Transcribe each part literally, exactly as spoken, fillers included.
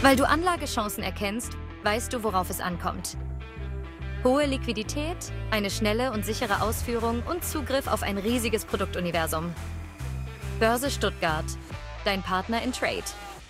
Weil du Anlagechancen erkennst, weißt du, worauf es ankommt. Hohe Liquidität, eine schnelle und sichere Ausführung und Zugriff auf ein riesiges Produktuniversum. Börse Stuttgart, dein Partner in Trade.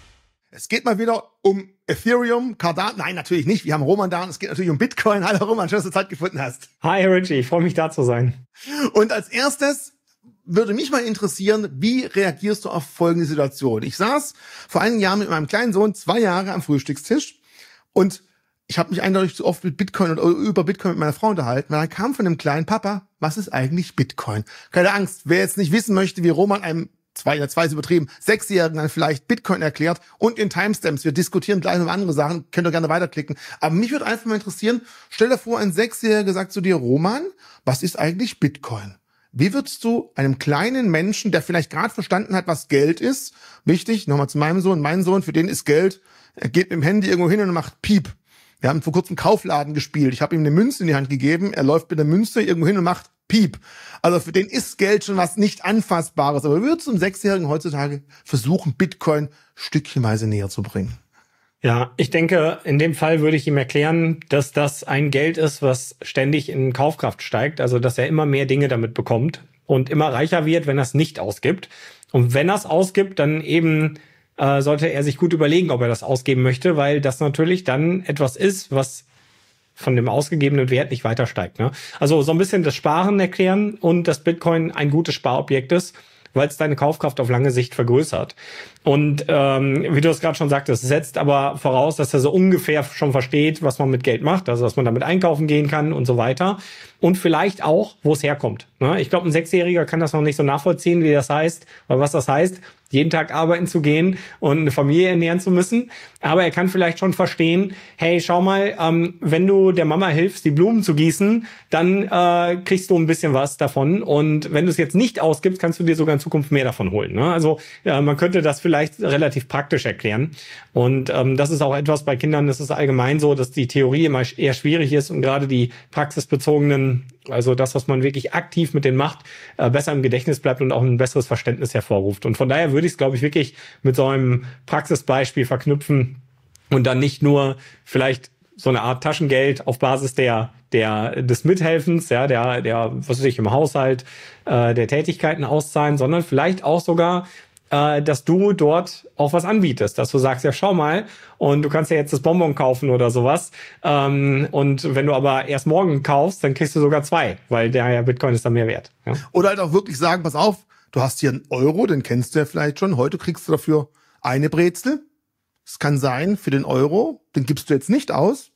Es geht mal wieder um Ethereum, Cardano. Nein, natürlich nicht. Wir haben Roman da und es geht natürlich um Bitcoin. Hallo Roman, schön, dass du Zeit gefunden hast. Hi Richie, ich freue mich da zu sein. Und als erstes würde mich mal interessieren, wie reagierst du auf folgende Situation? Ich saß vor einigen Jahren mit meinem kleinen Sohn zwei Jahre am Frühstückstisch und ich habe mich eindeutig zu oft mit Bitcoin oder über Bitcoin mit meiner Frau unterhalten, weil dann kam von dem kleinen Papa, was ist eigentlich Bitcoin? Keine Angst, wer jetzt nicht wissen möchte, wie Roman einem zwei, zwei ist übertrieben, Sechsjährigen dann vielleicht Bitcoin erklärt und in Timestamps, wir diskutieren gleich noch andere Sachen, könnt ihr gerne weiterklicken. Aber mich würde einfach mal interessieren, stell dir vor, ein Sechsjähriger sagt zu dir, Roman, was ist eigentlich Bitcoin? Wie würdest du einem kleinen Menschen, der vielleicht gerade verstanden hat, was Geld ist, wichtig, nochmal zu meinem Sohn, mein Sohn, für den ist Geld, er geht mit dem Handy irgendwo hin und macht Piep. Wir haben vor kurzem Kaufladen gespielt, ich habe ihm eine Münze in die Hand gegeben, er läuft mit der Münze irgendwo hin und macht Piep. Also für den ist Geld schon was nicht Anfassbares. Aber wie würdest du einem Sechsjährigen heutzutage versuchen, Bitcoin stückchenweise näher zu bringen? Ja, ich denke, in dem Fall würde ich ihm erklären, dass das ein Geld ist, was ständig in Kaufkraft steigt. Also, dass er immer mehr Dinge damit bekommt und immer reicher wird, wenn er es nicht ausgibt. Und wenn er es ausgibt, dann eben äh, sollte er sich gut überlegen, ob er das ausgeben möchte, weil das natürlich dann etwas ist, was von dem ausgegebenen Wert nicht weiter steigt. Ne? Also so ein bisschen das Sparen erklären und dass Bitcoin ein gutes Sparobjekt ist, weil es deine Kaufkraft auf lange Sicht vergrößert. Und ähm, wie du es gerade schon sagtest, es setzt aber voraus, dass er so ungefähr schon versteht, was man mit Geld macht, also dass man damit einkaufen gehen kann und so weiter. Und vielleicht auch, wo es herkommt. Ne? Ich glaube, ein Sechsjähriger kann das noch nicht so nachvollziehen, wie das heißt, oder was das heißt, jeden Tag arbeiten zu gehen und eine Familie ernähren zu müssen. Aber er kann vielleicht schon verstehen, hey, schau mal, ähm, wenn du der Mama hilfst, die Blumen zu gießen, dann äh, kriegst du ein bisschen was davon. Und wenn du es jetzt nicht ausgibst, kannst du dir sogar in Zukunft mehr davon holen. Ne? Also ja, man könnte das vielleicht relativ praktisch erklären. Und ähm, das ist auch etwas bei Kindern, das ist allgemein so, dass die Theorie immer eher schwierig ist und gerade die praxisbezogenen, also das, was man wirklich aktiv mit denen macht, äh, besser im Gedächtnis bleibt und auch ein besseres Verständnis hervorruft. Und von daher würde ich es, glaube ich, wirklich mit so einem Praxisbeispiel verknüpfen und dann nicht nur vielleicht so eine Art Taschengeld auf Basis der der des Mithelfens, ja, der der was weiß ich im Haushalt äh, der Tätigkeiten auszahlen, sondern vielleicht auch sogar äh, dass du dort auch was anbietest, dass du sagst, ja, schau mal, und du kannst ja jetzt das Bonbon kaufen oder sowas. Ähm, und wenn du aber erst morgen kaufst, dann kriegst du sogar zwei, weil der ja Bitcoin ist dann mehr wert. Ja? Oder halt auch wirklich sagen, pass auf, du hast hier einen Euro, den kennst du ja vielleicht schon. Heute kriegst du dafür eine Brezel. Es kann sein, für den Euro, den gibst du jetzt nicht aus.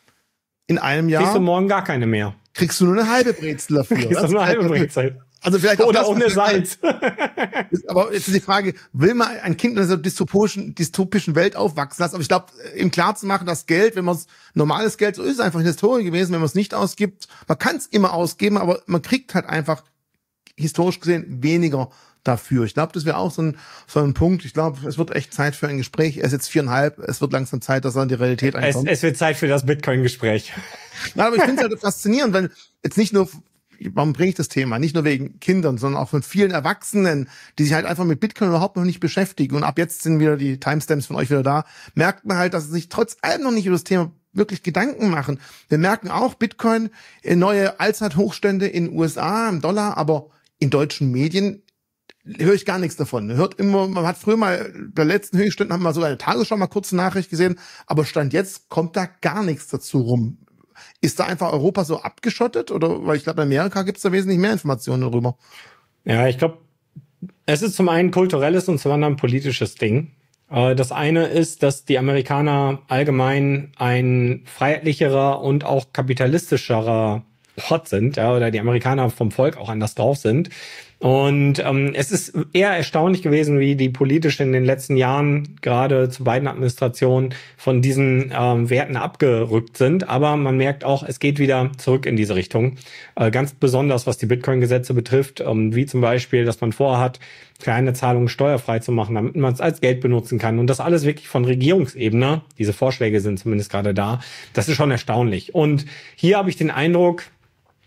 In einem Jahr kriegst du morgen gar keine mehr. Kriegst du nur eine halbe Brezel dafür. Kriegst du nur eine halbe Brezel. Also vielleicht auch oder das, ohne Salz. Aber jetzt ist die Frage, will man ein Kind in einer dystopischen, dystopischen Welt aufwachsen lassen? Aber ich glaube, ihm klar zu machen, dass Geld, wenn man es, normales Geld, so ist es einfach in der Historie gewesen, wenn man es nicht ausgibt, man kann es immer ausgeben, aber man kriegt halt einfach, historisch gesehen, weniger dafür. Ich glaube, das wäre auch so ein, so ein Punkt. Ich glaube, es wird echt Zeit für ein Gespräch. Er ist jetzt viereinhalb, es wird langsam Zeit, dass er in die Realität einkommt. Es, es wird Zeit für das Bitcoin-Gespräch. Ja, aber ich finde es halt faszinierend, wenn jetzt nicht nur, warum bringe ich das Thema? Nicht nur wegen Kindern, sondern auch von vielen Erwachsenen, die sich halt einfach mit Bitcoin überhaupt noch nicht beschäftigen. Und ab jetzt sind wieder die Timestamps von euch wieder da. Merkt man halt, dass sie sich trotz allem noch nicht über das Thema wirklich Gedanken machen. Wir merken auch, Bitcoin, neue Allzeithochstände in den U S A, im Dollar, aber in deutschen Medien höre ich gar nichts davon. Man hört immer, man hat früher mal, bei den letzten Höchstständen haben wir sogar eine Tagesschau mal kurze Nachricht gesehen, aber Stand jetzt kommt da gar nichts dazu rum. Ist da einfach Europa so abgeschottet? Oder, weil ich glaube, in Amerika gibt es da wesentlich mehr Informationen darüber. Ja, ich glaube, es ist zum einen kulturelles und zum anderen politisches Ding. Das eine ist, dass die Amerikaner allgemein ein freiheitlicherer und auch kapitalistischerer Hot sind, ja, oder die Amerikaner vom Volk auch anders drauf sind. Und ähm, es ist eher erstaunlich gewesen, wie die politisch in den letzten Jahren, gerade zu beiden Administrationen, von diesen ähm, Werten abgerückt sind. Aber man merkt auch, es geht wieder zurück in diese Richtung. Äh, ganz besonders, was die Bitcoin-Gesetze betrifft, ähm, wie zum Beispiel, dass man vorhat, kleine Zahlungen steuerfrei zu machen, damit man es als Geld benutzen kann. Und das alles wirklich von Regierungsebene. Diese Vorschläge sind zumindest gerade da. Das ist schon erstaunlich. Und hier habe ich den Eindruck,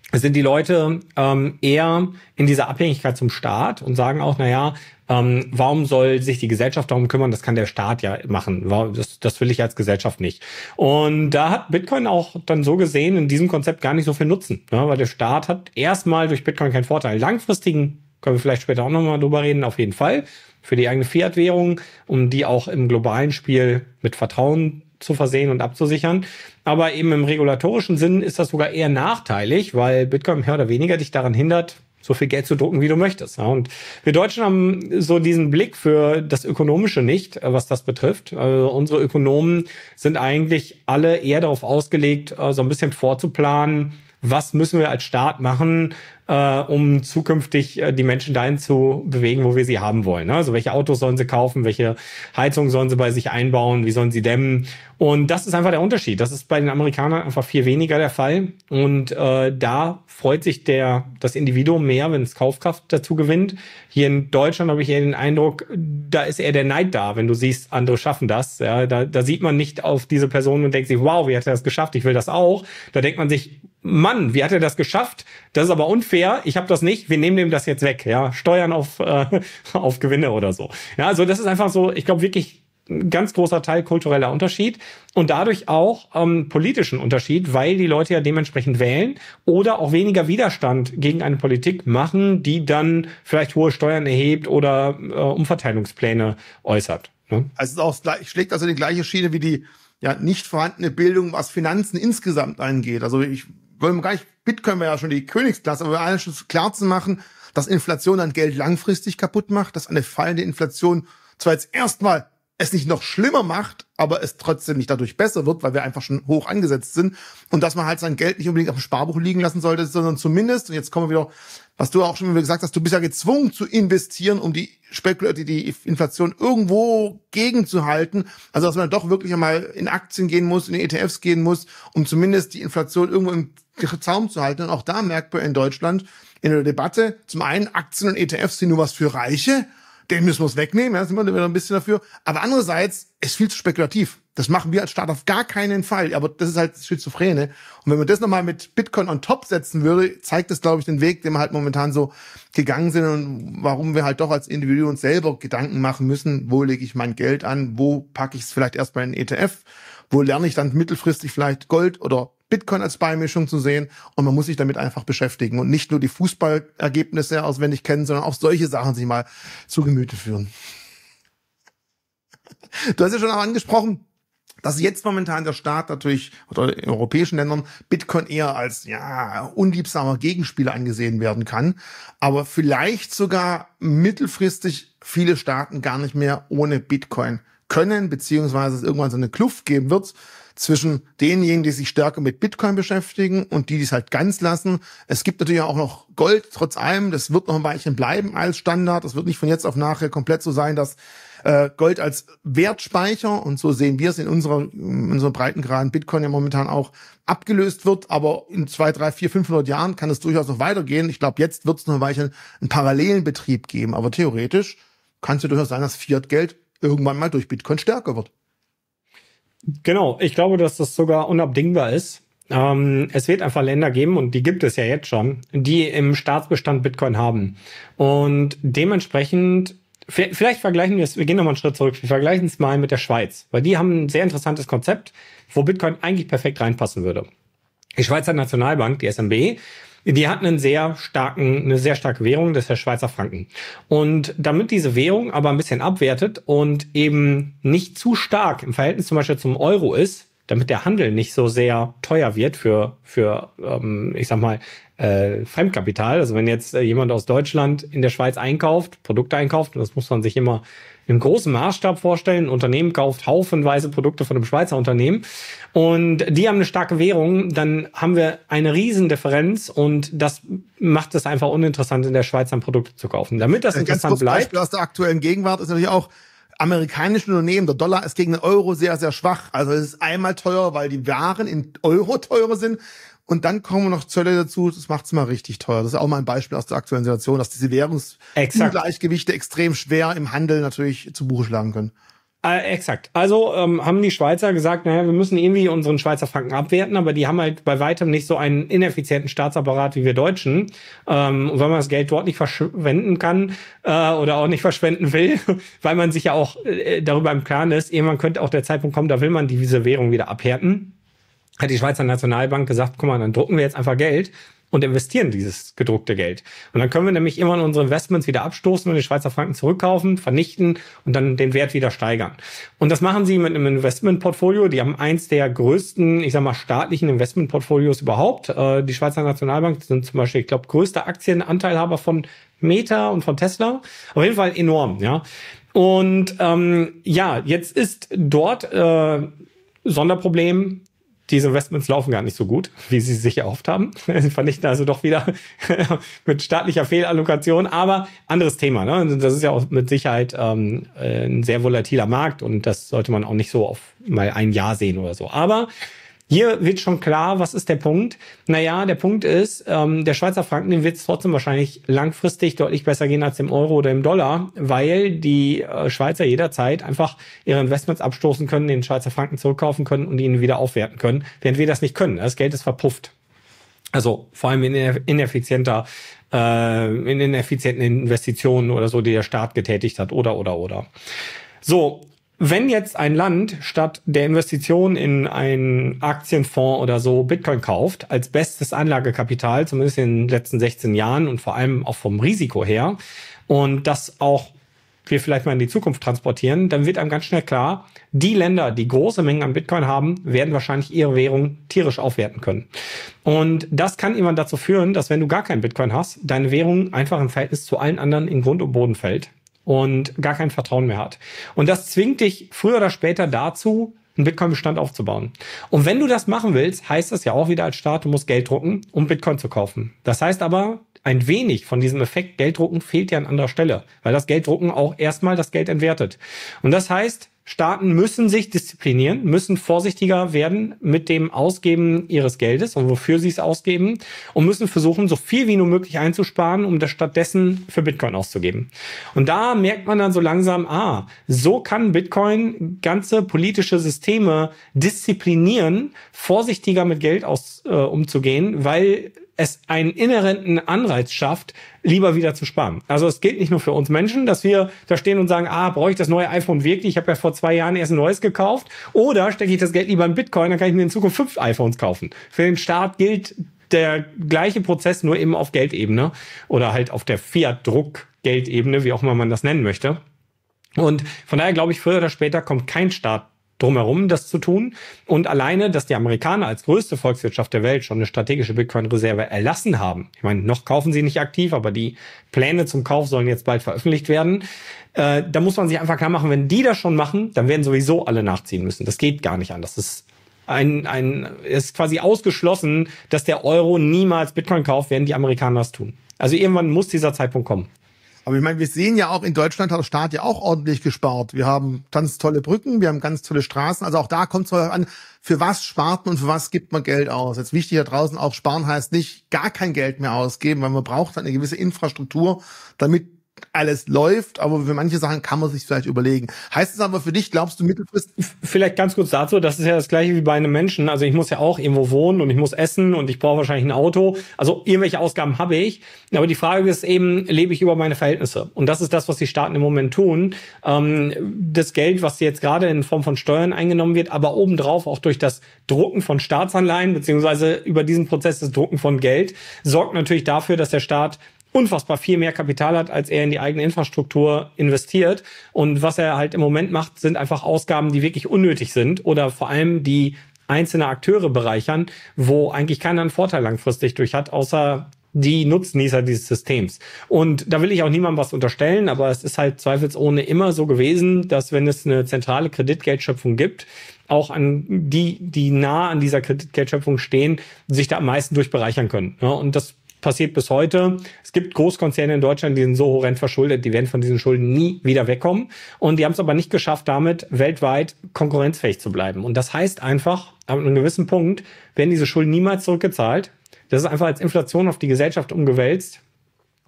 sind die Leute ähm, eher in dieser Abhängigkeit zum Staat und sagen auch, naja, ähm, warum soll sich die Gesellschaft darum kümmern? Das kann der Staat ja machen. Das, das will ich als Gesellschaft nicht. Und da hat Bitcoin auch dann so gesehen in diesem Konzept gar nicht so viel Nutzen, ne? Weil der Staat hat erstmal durch Bitcoin keinen Vorteil. Langfristigen können wir vielleicht später auch nochmal drüber reden, auf jeden Fall. Für die eigene Fiat-Währung, um die auch im globalen Spiel mit Vertrauen zu versehen und abzusichern. Aber eben im regulatorischen Sinn ist das sogar eher nachteilig, weil Bitcoin mehr oder weniger dich daran hindert, so viel Geld zu drucken, wie du möchtest. Und wir Deutschen haben so diesen Blick für das Ökonomische nicht, was das betrifft. Also unsere Ökonomen sind eigentlich alle eher darauf ausgelegt, so ein bisschen vorzuplanen, was müssen wir als Staat machen, äh, um zukünftig äh, die Menschen dahin zu bewegen, wo wir sie haben wollen. Ne? Also welche Autos sollen sie kaufen, welche Heizung sollen sie bei sich einbauen, wie sollen sie dämmen. Und das ist einfach der Unterschied. Das ist bei den Amerikanern einfach viel weniger der Fall. Und äh, da freut sich der das Individuum mehr, wenn es Kaufkraft dazu gewinnt. Hier in Deutschland habe ich eher den Eindruck, da ist eher der Neid da, wenn du siehst, andere schaffen das. Ja, da, da sieht man nicht auf diese Person und denkt sich, wow, wie hat er das geschafft? Ich will das auch. Da denkt man sich, Mann, wie hat er das geschafft? Das ist aber unfair. Ich habe das nicht. Wir nehmen dem das jetzt weg. Ja, Steuern auf äh, auf Gewinne oder so. Ja, also das ist einfach so. Ich glaube wirklich ein ganz großer Teil kultureller Unterschied und dadurch auch ähm, politischen Unterschied, weil die Leute ja dementsprechend wählen oder auch weniger Widerstand gegen eine Politik machen, die dann vielleicht hohe Steuern erhebt oder äh, Umverteilungspläne äußert. Ne? Also es ist auch, schlägt also die gleiche Schiene wie die ja nicht vorhandene Bildung, was Finanzen insgesamt angeht. Also ich wollen gar nicht, Bitcoin wäre ja schon die Königsklasse, aber wir alles schon klar zu machen, dass Inflation dann Geld langfristig kaputt macht, dass eine fallende Inflation zwar jetzt erstmal es nicht noch schlimmer macht, aber es trotzdem nicht dadurch besser wird, weil wir einfach schon hoch angesetzt sind und dass man halt sein Geld nicht unbedingt auf dem Sparbuch liegen lassen sollte, sondern zumindest, und jetzt kommen wir wieder, was du auch schon wieder gesagt hast, du bist ja gezwungen zu investieren, um die Spekul die, die Inflation irgendwo gegenzuhalten, also dass man doch wirklich einmal in Aktien gehen muss, in E T Fs gehen muss, um zumindest die Inflation irgendwo im Zaum zu halten. Und auch da merkt man in Deutschland in der Debatte, zum einen Aktien und E T Fs sind nur was für Reiche, den müssen wir es wegnehmen, ja, sind wir wieder ein bisschen dafür. Aber andererseits ist viel zu spekulativ. Das machen wir als Staat auf gar keinen Fall. Aber das ist halt Schizophrene. Und wenn man das nochmal mit Bitcoin on top setzen würde, zeigt das, glaube ich, den Weg, den wir halt momentan so gegangen sind und warum wir halt doch als Individuum uns selber Gedanken machen müssen, wo lege ich mein Geld an, wo packe ich es vielleicht erstmal in E T F, wo lerne ich dann mittelfristig vielleicht Gold oder Bitcoin als Beimischung zu sehen und man muss sich damit einfach beschäftigen und nicht nur die Fußballergebnisse auswendig kennen, sondern auch solche Sachen sich mal zu Gemüte führen. Du hast ja schon auch angesprochen, dass jetzt momentan der Staat natürlich oder in europäischen Ländern Bitcoin eher als ja unliebsamer Gegenspieler angesehen werden kann, aber vielleicht sogar mittelfristig viele Staaten gar nicht mehr ohne Bitcoin können, beziehungsweise es irgendwann so eine Kluft geben wird zwischen denjenigen, die sich stärker mit Bitcoin beschäftigen und die, die es halt ganz lassen. Es gibt natürlich auch noch Gold, trotz allem. Das wird noch ein Weilchen bleiben als Standard. Das wird nicht von jetzt auf nachher komplett so sein, dass äh, Gold als Wertspeicher, und so sehen wir es in unserer, in unserer Breitengraden Bitcoin ja momentan auch, abgelöst wird. Aber in zwei, drei, vier, fünfhundert Jahren kann es durchaus noch weitergehen. Ich glaube, jetzt wird es noch ein Weilchen einen parallelen Betrieb geben. Aber theoretisch kann es ja durchaus sein, dass Fiat-Geld irgendwann mal durch Bitcoin stärker wird. Genau, ich glaube, dass das sogar unabdingbar ist. Ähm, es wird einfach Länder geben, und die gibt es ja jetzt schon, die im Staatsbestand Bitcoin haben. Und dementsprechend, vielleicht vergleichen wir es, wir gehen nochmal einen Schritt zurück, wir vergleichen es mal mit der Schweiz, weil die haben ein sehr interessantes Konzept, wo Bitcoin eigentlich perfekt reinpassen würde. Die Schweizer Nationalbank, die S N B, die hat einen sehr starken, eine sehr starke Währung, das ist der Schweizer Franken. Und damit diese Währung aber ein bisschen abwertet und eben nicht zu stark im Verhältnis zum Beispiel zum Euro ist, damit der Handel nicht so sehr teuer wird für, für ähm, ich sag mal, äh, Fremdkapital. Also wenn jetzt äh, jemand aus Deutschland in der Schweiz einkauft, Produkte einkauft, und das muss man sich immer im großen Maßstab vorstellen. Ein Unternehmen kauft haufenweise Produkte von einem Schweizer Unternehmen und die haben eine starke Währung, dann haben wir eine riesen Differenz und das macht es einfach uninteressant, in der Schweiz ein Produkt zu kaufen. Damit das ein interessant ganz bleibt. Beispiel aus der aktuellen Gegenwart ist natürlich auch, amerikanische Unternehmen, der Dollar ist gegen den Euro sehr, sehr schwach. Also es ist einmal teuer, weil die Waren in Euro teurer sind. Und dann kommen noch Zölle dazu, das macht es mal richtig teuer. Das ist auch mal ein Beispiel aus der aktuellen Situation, dass diese Währungsungleichgewichte extrem schwer im Handel natürlich zu Buche schlagen können. Äh, exakt. Also ähm, haben die Schweizer gesagt, naja, wir müssen irgendwie unseren Schweizer Franken abwerten, aber die haben halt bei weitem nicht so einen ineffizienten Staatsapparat wie wir Deutschen. Ähm, und wenn man das Geld dort nicht verschwenden kann äh, oder auch nicht verschwenden will, weil man sich ja auch äh, darüber im Klaren ist, irgendwann könnte auch der Zeitpunkt kommen, da will man diese Währung wieder abhärten, hat die Schweizer Nationalbank gesagt, guck mal, dann drucken wir jetzt einfach Geld und investieren dieses gedruckte Geld. Und dann können wir nämlich immer unsere Investments wieder abstoßen und die Schweizer Franken zurückkaufen, vernichten und dann den Wert wieder steigern. Und das machen sie mit einem Investmentportfolio. Die haben eins der größten, ich sag mal, staatlichen Investmentportfolios überhaupt. Äh, die Schweizer Nationalbank sind zum Beispiel, ich glaube, größter Aktienanteilhaber von Meta und von Tesla. Auf jeden Fall enorm, ja. Und ähm, ja, jetzt ist dort äh, Sonderproblem. Diese Investments laufen gar nicht so gut, wie sie sich erhofft haben. Sie vernichten also doch wieder mit staatlicher Fehlallokation. Aber anderes Thema, ne? Das ist ja auch mit Sicherheit ähm, ein sehr volatiler Markt und das sollte man auch nicht so auf mal ein Jahr sehen oder so. Aber hier wird schon klar, was ist der Punkt? Naja, der Punkt ist, ähm, der Schweizer Franken, dem wird es trotzdem wahrscheinlich langfristig deutlich besser gehen als im Euro oder im Dollar, weil die äh, Schweizer jederzeit einfach ihre Investments abstoßen können, den Schweizer Franken zurückkaufen können und ihn wieder aufwerten können, während wir das nicht können. Das Geld ist verpufft. Also vor allem in ineffizienter, äh, in ineffizienten Investitionen oder so, die der Staat getätigt hat oder, oder, oder. So. Wenn jetzt ein Land statt der Investition in einen Aktienfonds oder so Bitcoin kauft, als bestes Anlagekapital, zumindest in den letzten sechzehn Jahren und vor allem auch vom Risiko her, und das auch wir vielleicht mal in die Zukunft transportieren, dann wird einem ganz schnell klar, die Länder, die große Mengen an Bitcoin haben, werden wahrscheinlich ihre Währung tierisch aufwerten können. Und das kann irgendwann dazu führen, dass wenn du gar kein Bitcoin hast, deine Währung einfach im Verhältnis zu allen anderen in Grund und Boden fällt und gar kein Vertrauen mehr hat. Und das zwingt dich früher oder später dazu, einen Bitcoin-Bestand aufzubauen. Und wenn du das machen willst, heißt das ja auch wieder als Staat, du musst Geld drucken, um Bitcoin zu kaufen. Das heißt aber, ein wenig von diesem Effekt Gelddrucken fehlt dir an anderer Stelle, weil das Gelddrucken auch erstmal das Geld entwertet. Und das heißt, Staaten müssen sich disziplinieren, müssen vorsichtiger werden mit dem Ausgeben ihres Geldes und wofür sie es ausgeben und müssen versuchen, so viel wie nur möglich einzusparen, um das stattdessen für Bitcoin auszugeben. Und da merkt man dann so langsam, ah, so kann Bitcoin ganze politische Systeme disziplinieren, vorsichtiger mit Geld aus, äh, umzugehen, weil es einen inhärenten Anreiz schafft, lieber wieder zu sparen. Also es gilt nicht nur für uns Menschen, dass wir da stehen und sagen, ah, brauche ich das neue iPhone wirklich? Ich habe ja vor zwei Jahren erst ein neues gekauft. Oder stecke ich das Geld lieber in Bitcoin, dann kann ich mir in Zukunft fünf iPhones kaufen. Für den Staat gilt der gleiche Prozess, nur eben auf Geldebene oder halt auf der Fiat-Druck-Geldebene, wie auch immer man das nennen möchte. Und von daher glaube ich, früher oder später kommt kein Staat drumherum, das zu tun. Und alleine, dass die Amerikaner als größte Volkswirtschaft der Welt schon eine strategische Bitcoin-Reserve erlassen haben. Ich meine, noch kaufen sie nicht aktiv, aber die Pläne zum Kauf sollen jetzt bald veröffentlicht werden. Äh, da muss man sich einfach klar machen, wenn die das schon machen, dann werden sowieso alle nachziehen müssen. Das geht gar nicht anders. Das ist ein, ein, ist quasi ausgeschlossen, dass der Euro niemals Bitcoin kauft, werden die Amerikaner das tun. Also irgendwann muss dieser Zeitpunkt kommen. Aber ich meine, wir sehen ja auch, in Deutschland hat der Staat ja auch ordentlich gespart. Wir haben ganz tolle Brücken, wir haben ganz tolle Straßen. Also auch da kommt es an, für was spart man und für was gibt man Geld aus. Jetzt wichtig da draußen auch, sparen heißt nicht gar kein Geld mehr ausgeben, weil man braucht eine gewisse Infrastruktur, damit alles läuft, aber für manche Sachen kann man sich vielleicht überlegen. Heißt es aber für dich, glaubst du mittelfristig? Vielleicht ganz kurz dazu, das ist ja das Gleiche wie bei einem Menschen. Also ich muss ja auch irgendwo wohnen und ich muss essen und ich brauche wahrscheinlich ein Auto. Also irgendwelche Ausgaben habe ich. Aber die Frage ist eben, lebe ich über meine Verhältnisse? Und das ist das, was die Staaten im Moment tun. Ähm, das Geld, was jetzt gerade in Form von Steuern eingenommen wird, aber obendrauf auch durch das Drucken von Staatsanleihen, beziehungsweise über diesen Prozess des Drucken von Geld, sorgt natürlich dafür, dass der Staat unfassbar viel mehr Kapital hat, als er in die eigene Infrastruktur investiert. Und was er halt im Moment macht, sind einfach Ausgaben, die wirklich unnötig sind oder vor allem die einzelne Akteure bereichern, wo eigentlich keiner einen Vorteil langfristig durch hat, außer die Nutznießer dieses Systems. Und da will ich auch niemandem was unterstellen, aber es ist halt zweifelsohne immer so gewesen, dass wenn es eine zentrale Kreditgeldschöpfung gibt, auch an die, die nah an dieser Kreditgeldschöpfung stehen, sich da am meisten durch bereichern können. Ja, und das passiert bis heute. Es gibt Großkonzerne in Deutschland, die sind so horrend verschuldet, die werden von diesen Schulden nie wieder wegkommen. Und die haben es aber nicht geschafft, damit weltweit konkurrenzfähig zu bleiben. Und das heißt einfach, ab einem gewissen Punkt werden diese Schulden niemals zurückgezahlt. Das ist einfach als Inflation auf die Gesellschaft umgewälzt.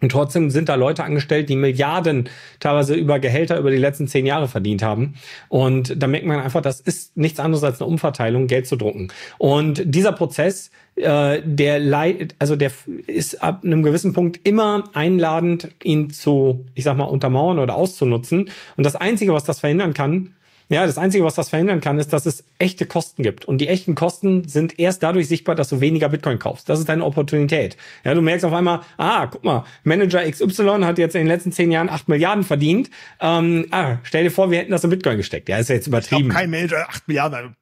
Und trotzdem sind da Leute angestellt, die Milliarden teilweise über Gehälter über die letzten zehn Jahre verdient haben. Und da merkt man einfach, das ist nichts anderes als eine Umverteilung, Geld zu drucken. Und dieser Prozess, äh, der leid, also der ist ab einem gewissen Punkt immer einladend, ihn zu, ich sag mal, untermauern oder auszunutzen. Und das Einzige, was das verhindern kann, Ja, das Einzige, was das verhindern kann, ist, dass es echte Kosten gibt. Und die echten Kosten sind erst dadurch sichtbar, dass du weniger Bitcoin kaufst. Das ist deine Opportunität. Ja, du merkst auf einmal, ah, guck mal, Manager X Y hat jetzt in den letzten zehn Jahren acht Milliarden verdient. Ähm, ah, stell dir vor, wir hätten das in Bitcoin gesteckt. Ja, ist ja jetzt übertrieben. Ich glaub, kein Manager acht Milliarden.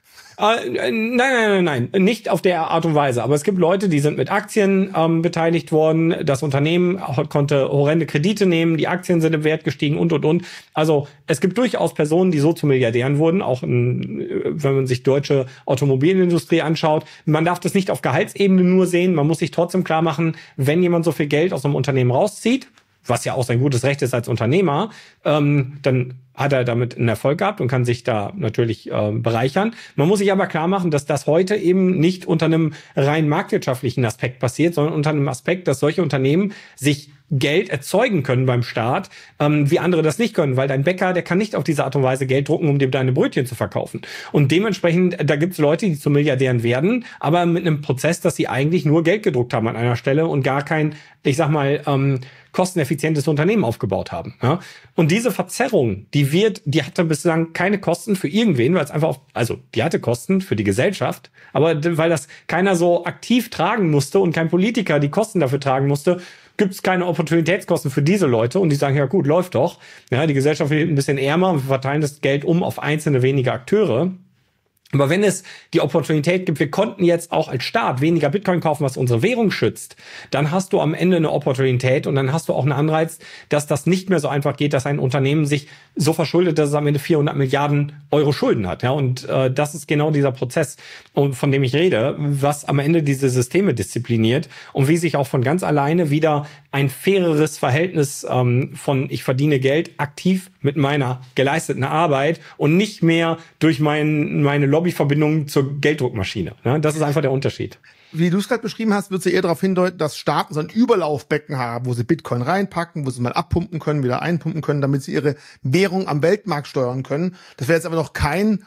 Äh, nein, nein, nein, nein, nicht auf der Art und Weise. Aber es gibt Leute, die sind mit Aktien ähm, beteiligt worden. Das Unternehmen konnte horrende Kredite nehmen. Die Aktien sind im Wert gestiegen und, und, und. Also es gibt durchaus Personen, die so zu Milliardären wurden. Auch in, wenn man sich deutsche Automobilindustrie anschaut. Man darf das nicht auf Gehaltsebene nur sehen. Man muss sich trotzdem klar machen, wenn jemand so viel Geld aus einem Unternehmen rauszieht, was ja auch sein gutes Recht ist als Unternehmer, ähm, dann hat er damit einen Erfolg gehabt und kann sich da natürlich äh, bereichern. Man muss sich aber klar machen, dass das heute eben nicht unter einem rein marktwirtschaftlichen Aspekt passiert, sondern unter einem Aspekt, dass solche Unternehmen sich Geld erzeugen können beim Staat, ähm, wie andere das nicht können, weil dein Bäcker, der kann nicht auf diese Art und Weise Geld drucken, um dir deine Brötchen zu verkaufen. Und dementsprechend, da gibt's Leute, die zu Milliardären werden, aber mit einem Prozess, dass sie eigentlich nur Geld gedruckt haben an einer Stelle und gar kein, ich sag mal, ähm, kosteneffizientes Unternehmen aufgebaut haben. Ja? Und diese Verzerrung, die wird, die hatte bislang keine Kosten für irgendwen, weil es einfach, auf, also die hatte Kosten für die Gesellschaft, aber weil das keiner so aktiv tragen musste und kein Politiker die Kosten dafür tragen musste, gibt es keine Opportunitätskosten für diese Leute und die sagen, ja gut, läuft doch. Ja, die Gesellschaft wird ein bisschen ärmer, wir verteilen das Geld um auf einzelne wenige Akteure. Aber wenn es die Opportunität gibt, wir konnten jetzt auch als Staat weniger Bitcoin kaufen, was unsere Währung schützt, dann hast du am Ende eine Opportunität und dann hast du auch einen Anreiz, dass das nicht mehr so einfach geht, dass ein Unternehmen sich so verschuldet, dass es am Ende vierhundert Milliarden Euro Schulden hat. Ja, und äh, das ist genau dieser Prozess, von dem ich rede, was am Ende diese Systeme diszipliniert und wie sich auch von ganz alleine wieder ein faireres Verhältnis ähm, von ich verdiene Geld aktiv mit meiner geleisteten Arbeit und nicht mehr durch mein, meine Lobbyverbindung zur Gelddruckmaschine. Ja, das ist einfach der Unterschied. Wie du es gerade beschrieben hast, wird sie eher darauf hindeuten, dass Staaten so ein Überlaufbecken haben, wo sie Bitcoin reinpacken, wo sie mal abpumpen können, wieder einpumpen können, damit sie ihre Währung am Weltmarkt steuern können. Das wäre jetzt aber noch kein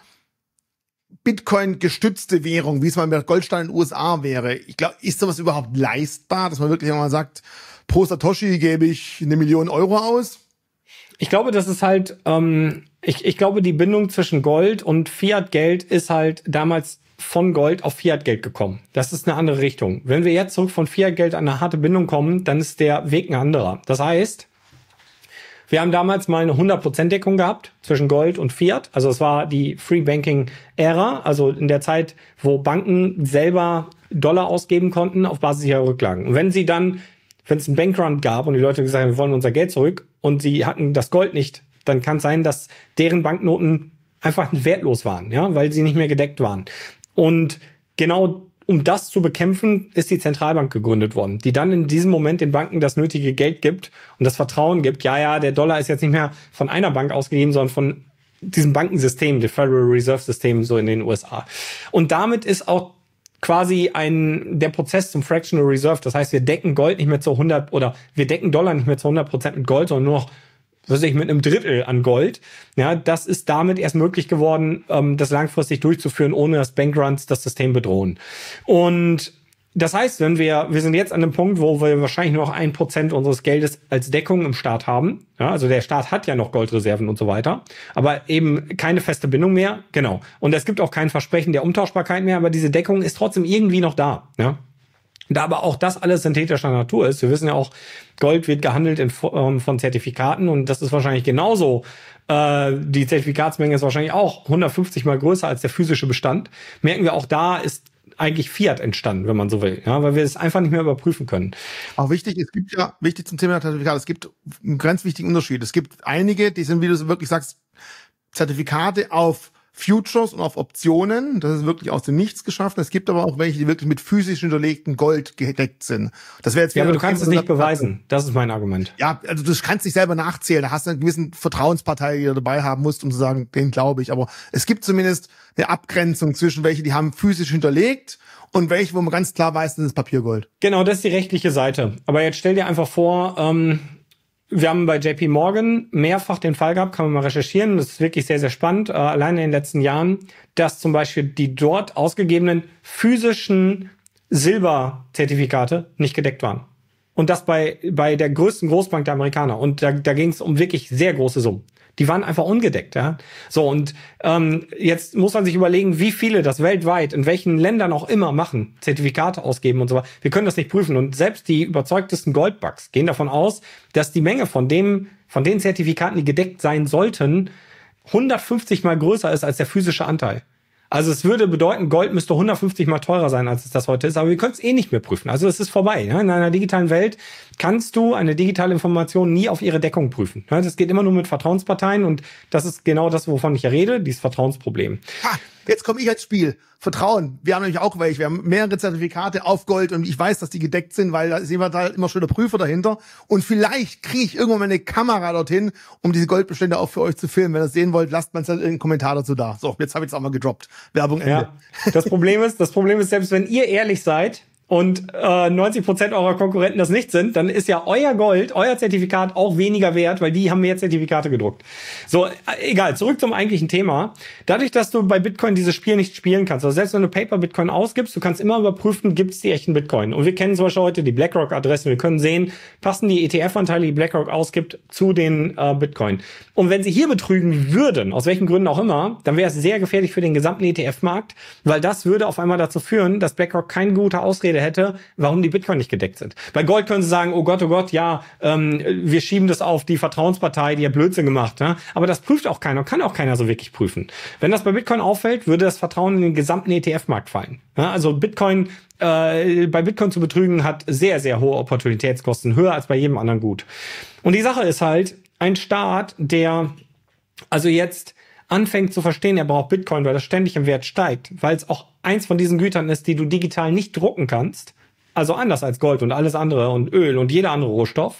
Bitcoin-gestützte Währung, wie es mal mit Goldstein in den U S A wäre. Ich glaube, ist sowas überhaupt leistbar, dass man wirklich mal sagt, pro Satoshi gebe ich eine Million Euro aus? Ich glaube, das ist halt, ähm, ich, ich glaube, die Bindung zwischen Gold und Fiat-Geld ist halt damals von Gold auf Fiat-Geld gekommen. Das ist eine andere Richtung. Wenn wir jetzt zurück von Fiat-Geld an eine harte Bindung kommen, dann ist der Weg ein anderer. Das heißt, wir haben damals mal eine hundert Prozent Deckung gehabt zwischen Gold und Fiat. Also es war die Free Banking Ära, also in der Zeit, wo Banken selber Dollar ausgeben konnten auf Basis ihrer Rücklagen. Und wenn sie dann, wenn es einen Bankrun gab und die Leute gesagt haben, wir wollen unser Geld zurück und sie hatten das Gold nicht, dann kann es sein, dass deren Banknoten einfach wertlos waren, ja, weil sie nicht mehr gedeckt waren. Und genau um das zu bekämpfen, ist die Zentralbank gegründet worden, die dann in diesem Moment den Banken das nötige Geld gibt und das Vertrauen gibt, ja, ja, der Dollar ist jetzt nicht mehr von einer Bank ausgegeben, sondern von diesem Bankensystem, dem Federal Reserve System, so in den U S A. Und damit ist auch quasi ein, der Prozess zum Fractional Reserve. Das heißt, wir decken Gold nicht mehr zu hundert oder wir decken Dollar nicht mehr zu hundert Prozent mit Gold, sondern nur noch, was weiß ich, mit einem Drittel an Gold. Ja, das ist damit erst möglich geworden, ähm, das langfristig durchzuführen, ohne dass Bankruns das System bedrohen. Und das heißt, wenn wir, wir sind jetzt an dem Punkt, wo wir wahrscheinlich nur noch ein Prozent unseres Geldes als Deckung im Staat haben. Ja, also der Staat hat ja noch Goldreserven und so weiter, aber eben keine feste Bindung mehr. Genau. Und es gibt auch kein Versprechen der Umtauschbarkeit mehr, aber diese Deckung ist trotzdem irgendwie noch da. Ja. Da aber auch das alles synthetischer Natur ist. Wir wissen ja auch, Gold wird gehandelt in Form von Zertifikaten und das ist wahrscheinlich genauso. Äh, die Zertifikatsmenge ist wahrscheinlich auch hundertfünfzig mal größer als der physische Bestand. Merken wir, auch da ist eigentlich Fiat entstanden, wenn man so will, ja, weil wir es einfach nicht mehr überprüfen können. Auch wichtig, es gibt ja, wichtig zum Thema Zertifikat, es gibt einen ganz wichtigen Unterschied. Es gibt einige, die sind, wie du so wirklich sagst, Zertifikate auf Futures und auf Optionen. Das ist wirklich aus dem Nichts geschaffen. Es gibt aber auch welche, die wirklich mit physisch hinterlegten Gold gedeckt sind. Das wäre jetzt ja, aber du kannst es nicht beweisen. Das ist mein Argument. Ja, also du kannst dich selber nachzählen. Da hast du einen gewissen Vertrauenspartei, die du dabei haben musst, um zu sagen, den glaube ich. Aber es gibt zumindest eine Abgrenzung zwischen welche, die haben physisch hinterlegt und welche, wo man ganz klar weiß, das ist Papiergold. Genau, das ist die rechtliche Seite. Aber jetzt stell dir einfach vor, ähm, wir haben bei J P Morgan mehrfach den Fall gehabt, kann man mal recherchieren, das ist wirklich sehr, sehr spannend, äh, allein in den letzten Jahren, dass zum Beispiel die dort ausgegebenen physischen Silberzertifikate nicht gedeckt waren. Und das bei bei der größten Großbank der Amerikaner. Und da, da ging es um wirklich sehr große Summen. Die waren einfach ungedeckt, ja. So, und ähm, jetzt muss man sich überlegen, wie viele das weltweit, in welchen Ländern auch immer machen, Zertifikate ausgeben und so weiter. Wir können das nicht prüfen. Und selbst die überzeugtesten Goldbugs gehen davon aus, dass die Menge von dem, von den Zertifikaten, die gedeckt sein sollten, hundertfünfzig mal größer ist als der physische Anteil. Also es würde bedeuten, Gold müsste hundertfünfzig mal teurer sein, als es das heute ist. Aber wir können es eh nicht mehr prüfen. Also es ist vorbei. Ja? In einer digitalen Welt kannst du eine digitale Information nie auf ihre Deckung prüfen. Ja? Das geht immer nur mit Vertrauensparteien. Und das ist genau das, wovon ich ja rede, dieses Vertrauensproblem. Ha, jetzt komme ich ins Spiel. Vertrauen. Wir haben nämlich auch welche. Wir haben mehrere Zertifikate auf Gold und ich weiß, dass die gedeckt sind, weil da ist jemand halt immer schon der Prüfer dahinter. Und vielleicht kriege ich irgendwann mal eine Kamera dorthin, um diese Goldbestände auch für euch zu filmen. Wenn ihr das sehen wollt, lasst mal einen Kommentar dazu da. So, jetzt habe ich es auch mal gedroppt. Werbung Ende. Ja. Das Problem ist, das Problem ist, selbst wenn ihr ehrlich seid und äh, neunzig Prozent eurer Konkurrenten das nicht sind, dann ist ja euer Gold, euer Zertifikat auch weniger wert, weil die haben mehr Zertifikate gedruckt. So, äh, egal, zurück zum eigentlichen Thema. Dadurch, dass du bei Bitcoin dieses Spiel nicht spielen kannst, also selbst wenn du Paper-Bitcoin ausgibst, du kannst immer überprüfen, gibt es die echten Bitcoin. Und wir kennen zum Beispiel heute die BlackRock-Adressen. Wir können sehen, passen die E T F-Anteile, die BlackRock ausgibt, zu den äh, Bitcoin. Und wenn sie hier betrügen würden, aus welchen Gründen auch immer, dann wäre es sehr gefährlich für den gesamten E T F-Markt, weil das würde auf einmal dazu führen, dass BlackRock keine gute Ausrede hätte, warum die Bitcoin nicht gedeckt sind. Bei Gold können sie sagen, oh Gott, oh Gott, ja, ähm, wir schieben das auf die Vertrauenspartei, die hat Blödsinn gemacht. Ja? Aber das prüft auch keiner, kann auch keiner so wirklich prüfen. Wenn das bei Bitcoin auffällt, würde das Vertrauen in den gesamten E T F-Markt fallen. Ja? Also Bitcoin, äh, bei Bitcoin zu betrügen, hat sehr, sehr hohe Opportunitätskosten, höher als bei jedem anderen Gut. Und die Sache ist halt, ein Staat, der also jetzt anfängt zu verstehen, er braucht Bitcoin, weil das ständig im Wert steigt, weil es auch eins von diesen Gütern ist, die du digital nicht drucken kannst, also anders als Gold und alles andere und Öl und jeder andere Rohstoff.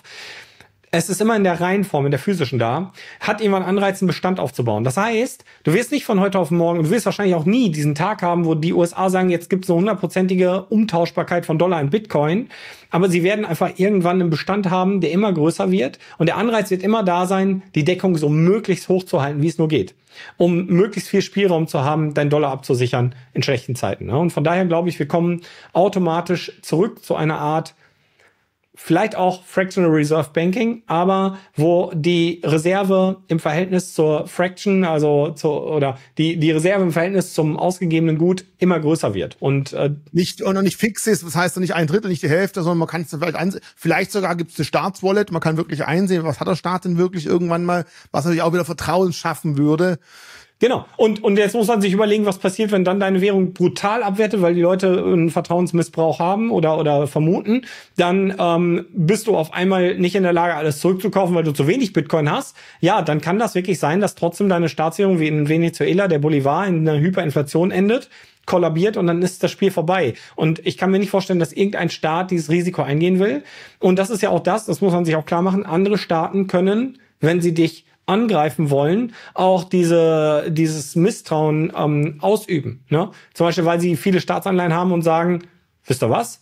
Es ist immer in der Reihenform, in der physischen da, hat jemand Anreiz, einen Bestand aufzubauen. Das heißt, du wirst nicht von heute auf morgen, du wirst wahrscheinlich auch nie diesen Tag haben, wo die U S A sagen, jetzt gibt es eine hundertprozentige Umtauschbarkeit von Dollar in Bitcoin, aber sie werden einfach irgendwann einen Bestand haben, der immer größer wird und der Anreiz wird immer da sein, die Deckung so möglichst hoch zu halten, wie es nur geht, um möglichst viel Spielraum zu haben, deinen Dollar abzusichern in schlechten Zeiten. Und von daher glaube ich, wir kommen automatisch zurück zu einer Art, vielleicht auch Fractional Reserve Banking, aber wo die Reserve im Verhältnis zur Fraction, also zur, oder die die Reserve im Verhältnis zum ausgegebenen Gut immer größer wird und äh, nicht und noch nicht fix ist. Das heißt nicht ein Drittel, nicht die Hälfte, sondern man kann es vielleicht einsehen. Vielleicht sogar gibt es eine Staatswallet. Man kann wirklich einsehen, was hat der Staat denn wirklich irgendwann mal, was natürlich auch wieder Vertrauen schaffen würde. Genau. Und, und jetzt muss man sich überlegen, was passiert, wenn dann deine Währung brutal abwertet, weil die Leute einen Vertrauensmissbrauch haben oder, oder vermuten. Dann ähm, bist du auf einmal nicht in der Lage, alles zurückzukaufen, weil du zu wenig Bitcoin hast. Ja, dann kann das wirklich sein, dass trotzdem deine Staatswährung wie in Venezuela, der Bolivar, in einer Hyperinflation endet, kollabiert und dann ist das Spiel vorbei. Und ich kann mir nicht vorstellen, dass irgendein Staat dieses Risiko eingehen will. Und das ist ja auch das, das muss man sich auch klar machen, andere Staaten können, wenn sie dich angreifen wollen, auch diese dieses Misstrauen ähm, ausüben. Ne? Zum Beispiel, weil sie viele Staatsanleihen haben und sagen, wisst ihr was,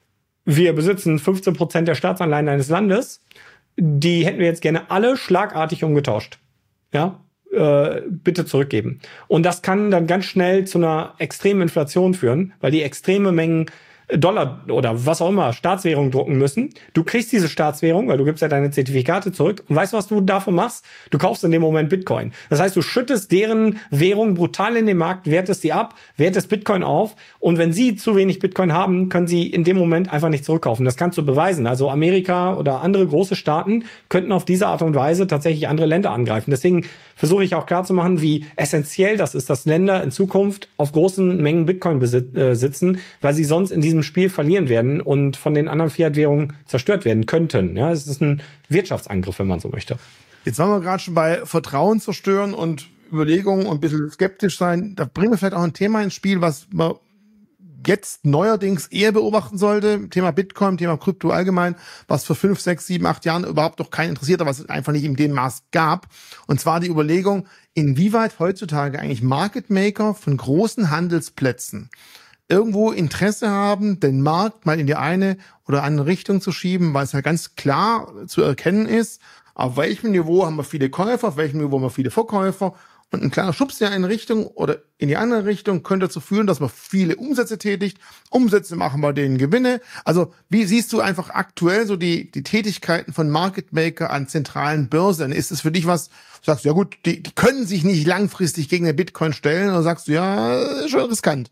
wir besitzen fünfzehn Prozent der Staatsanleihen eines Landes, die hätten wir jetzt gerne alle schlagartig umgetauscht. Ja, äh, bitte zurückgeben. Und das kann dann ganz schnell zu einer extremen Inflation führen, weil die extreme Mengen Dollar oder was auch immer, Staatswährung drucken müssen. Du kriegst diese Staatswährung, weil du gibst ja deine Zertifikate zurück. Und weißt du, was du davon machst? Du kaufst in dem Moment Bitcoin. Das heißt, du schüttest deren Währung brutal in den Markt, wertest sie ab, wertest Bitcoin auf. Und wenn sie zu wenig Bitcoin haben, können sie in dem Moment einfach nicht zurückkaufen. Das kannst du beweisen. Also Amerika oder andere große Staaten könnten auf diese Art und Weise tatsächlich andere Länder angreifen. Deswegen versuche ich auch klarzumachen, wie essentiell das ist, dass Länder in Zukunft auf großen Mengen Bitcoin besitzen, weil sie sonst in diesem Spiel verlieren werden und von den anderen Fiat-Währungen zerstört werden könnten. Ja, es ist ein Wirtschaftsangriff, wenn man so möchte. Jetzt waren wir gerade schon bei Vertrauen zerstören und Überlegungen und ein bisschen skeptisch sein. Da bringen wir vielleicht auch ein Thema ins Spiel, was man jetzt neuerdings eher beobachten sollte. Thema Bitcoin, Thema Krypto allgemein, was vor fünf, sechs, sieben, acht Jahren überhaupt noch keinen interessiert hat, was es einfach nicht in dem Maß gab. Und zwar die Überlegung, inwieweit heutzutage eigentlich Market Maker von großen Handelsplätzen irgendwo Interesse haben, den Markt mal in die eine oder andere Richtung zu schieben, weil es ja ganz klar zu erkennen ist, auf welchem Niveau haben wir viele Käufer, auf welchem Niveau haben wir viele Verkäufer. Und ein kleiner Schubs in eine Richtung oder in die andere Richtung könnte dazu führen, dass man viele Umsätze tätigt. Umsätze machen bei denen Gewinne. Also wie siehst du einfach aktuell so die die Tätigkeiten von Market Maker an zentralen Börsen? Ist es für dich was, du sagst, ja gut, die, die können sich nicht langfristig gegen den Bitcoin stellen, oder sagst du, ja, schon riskant?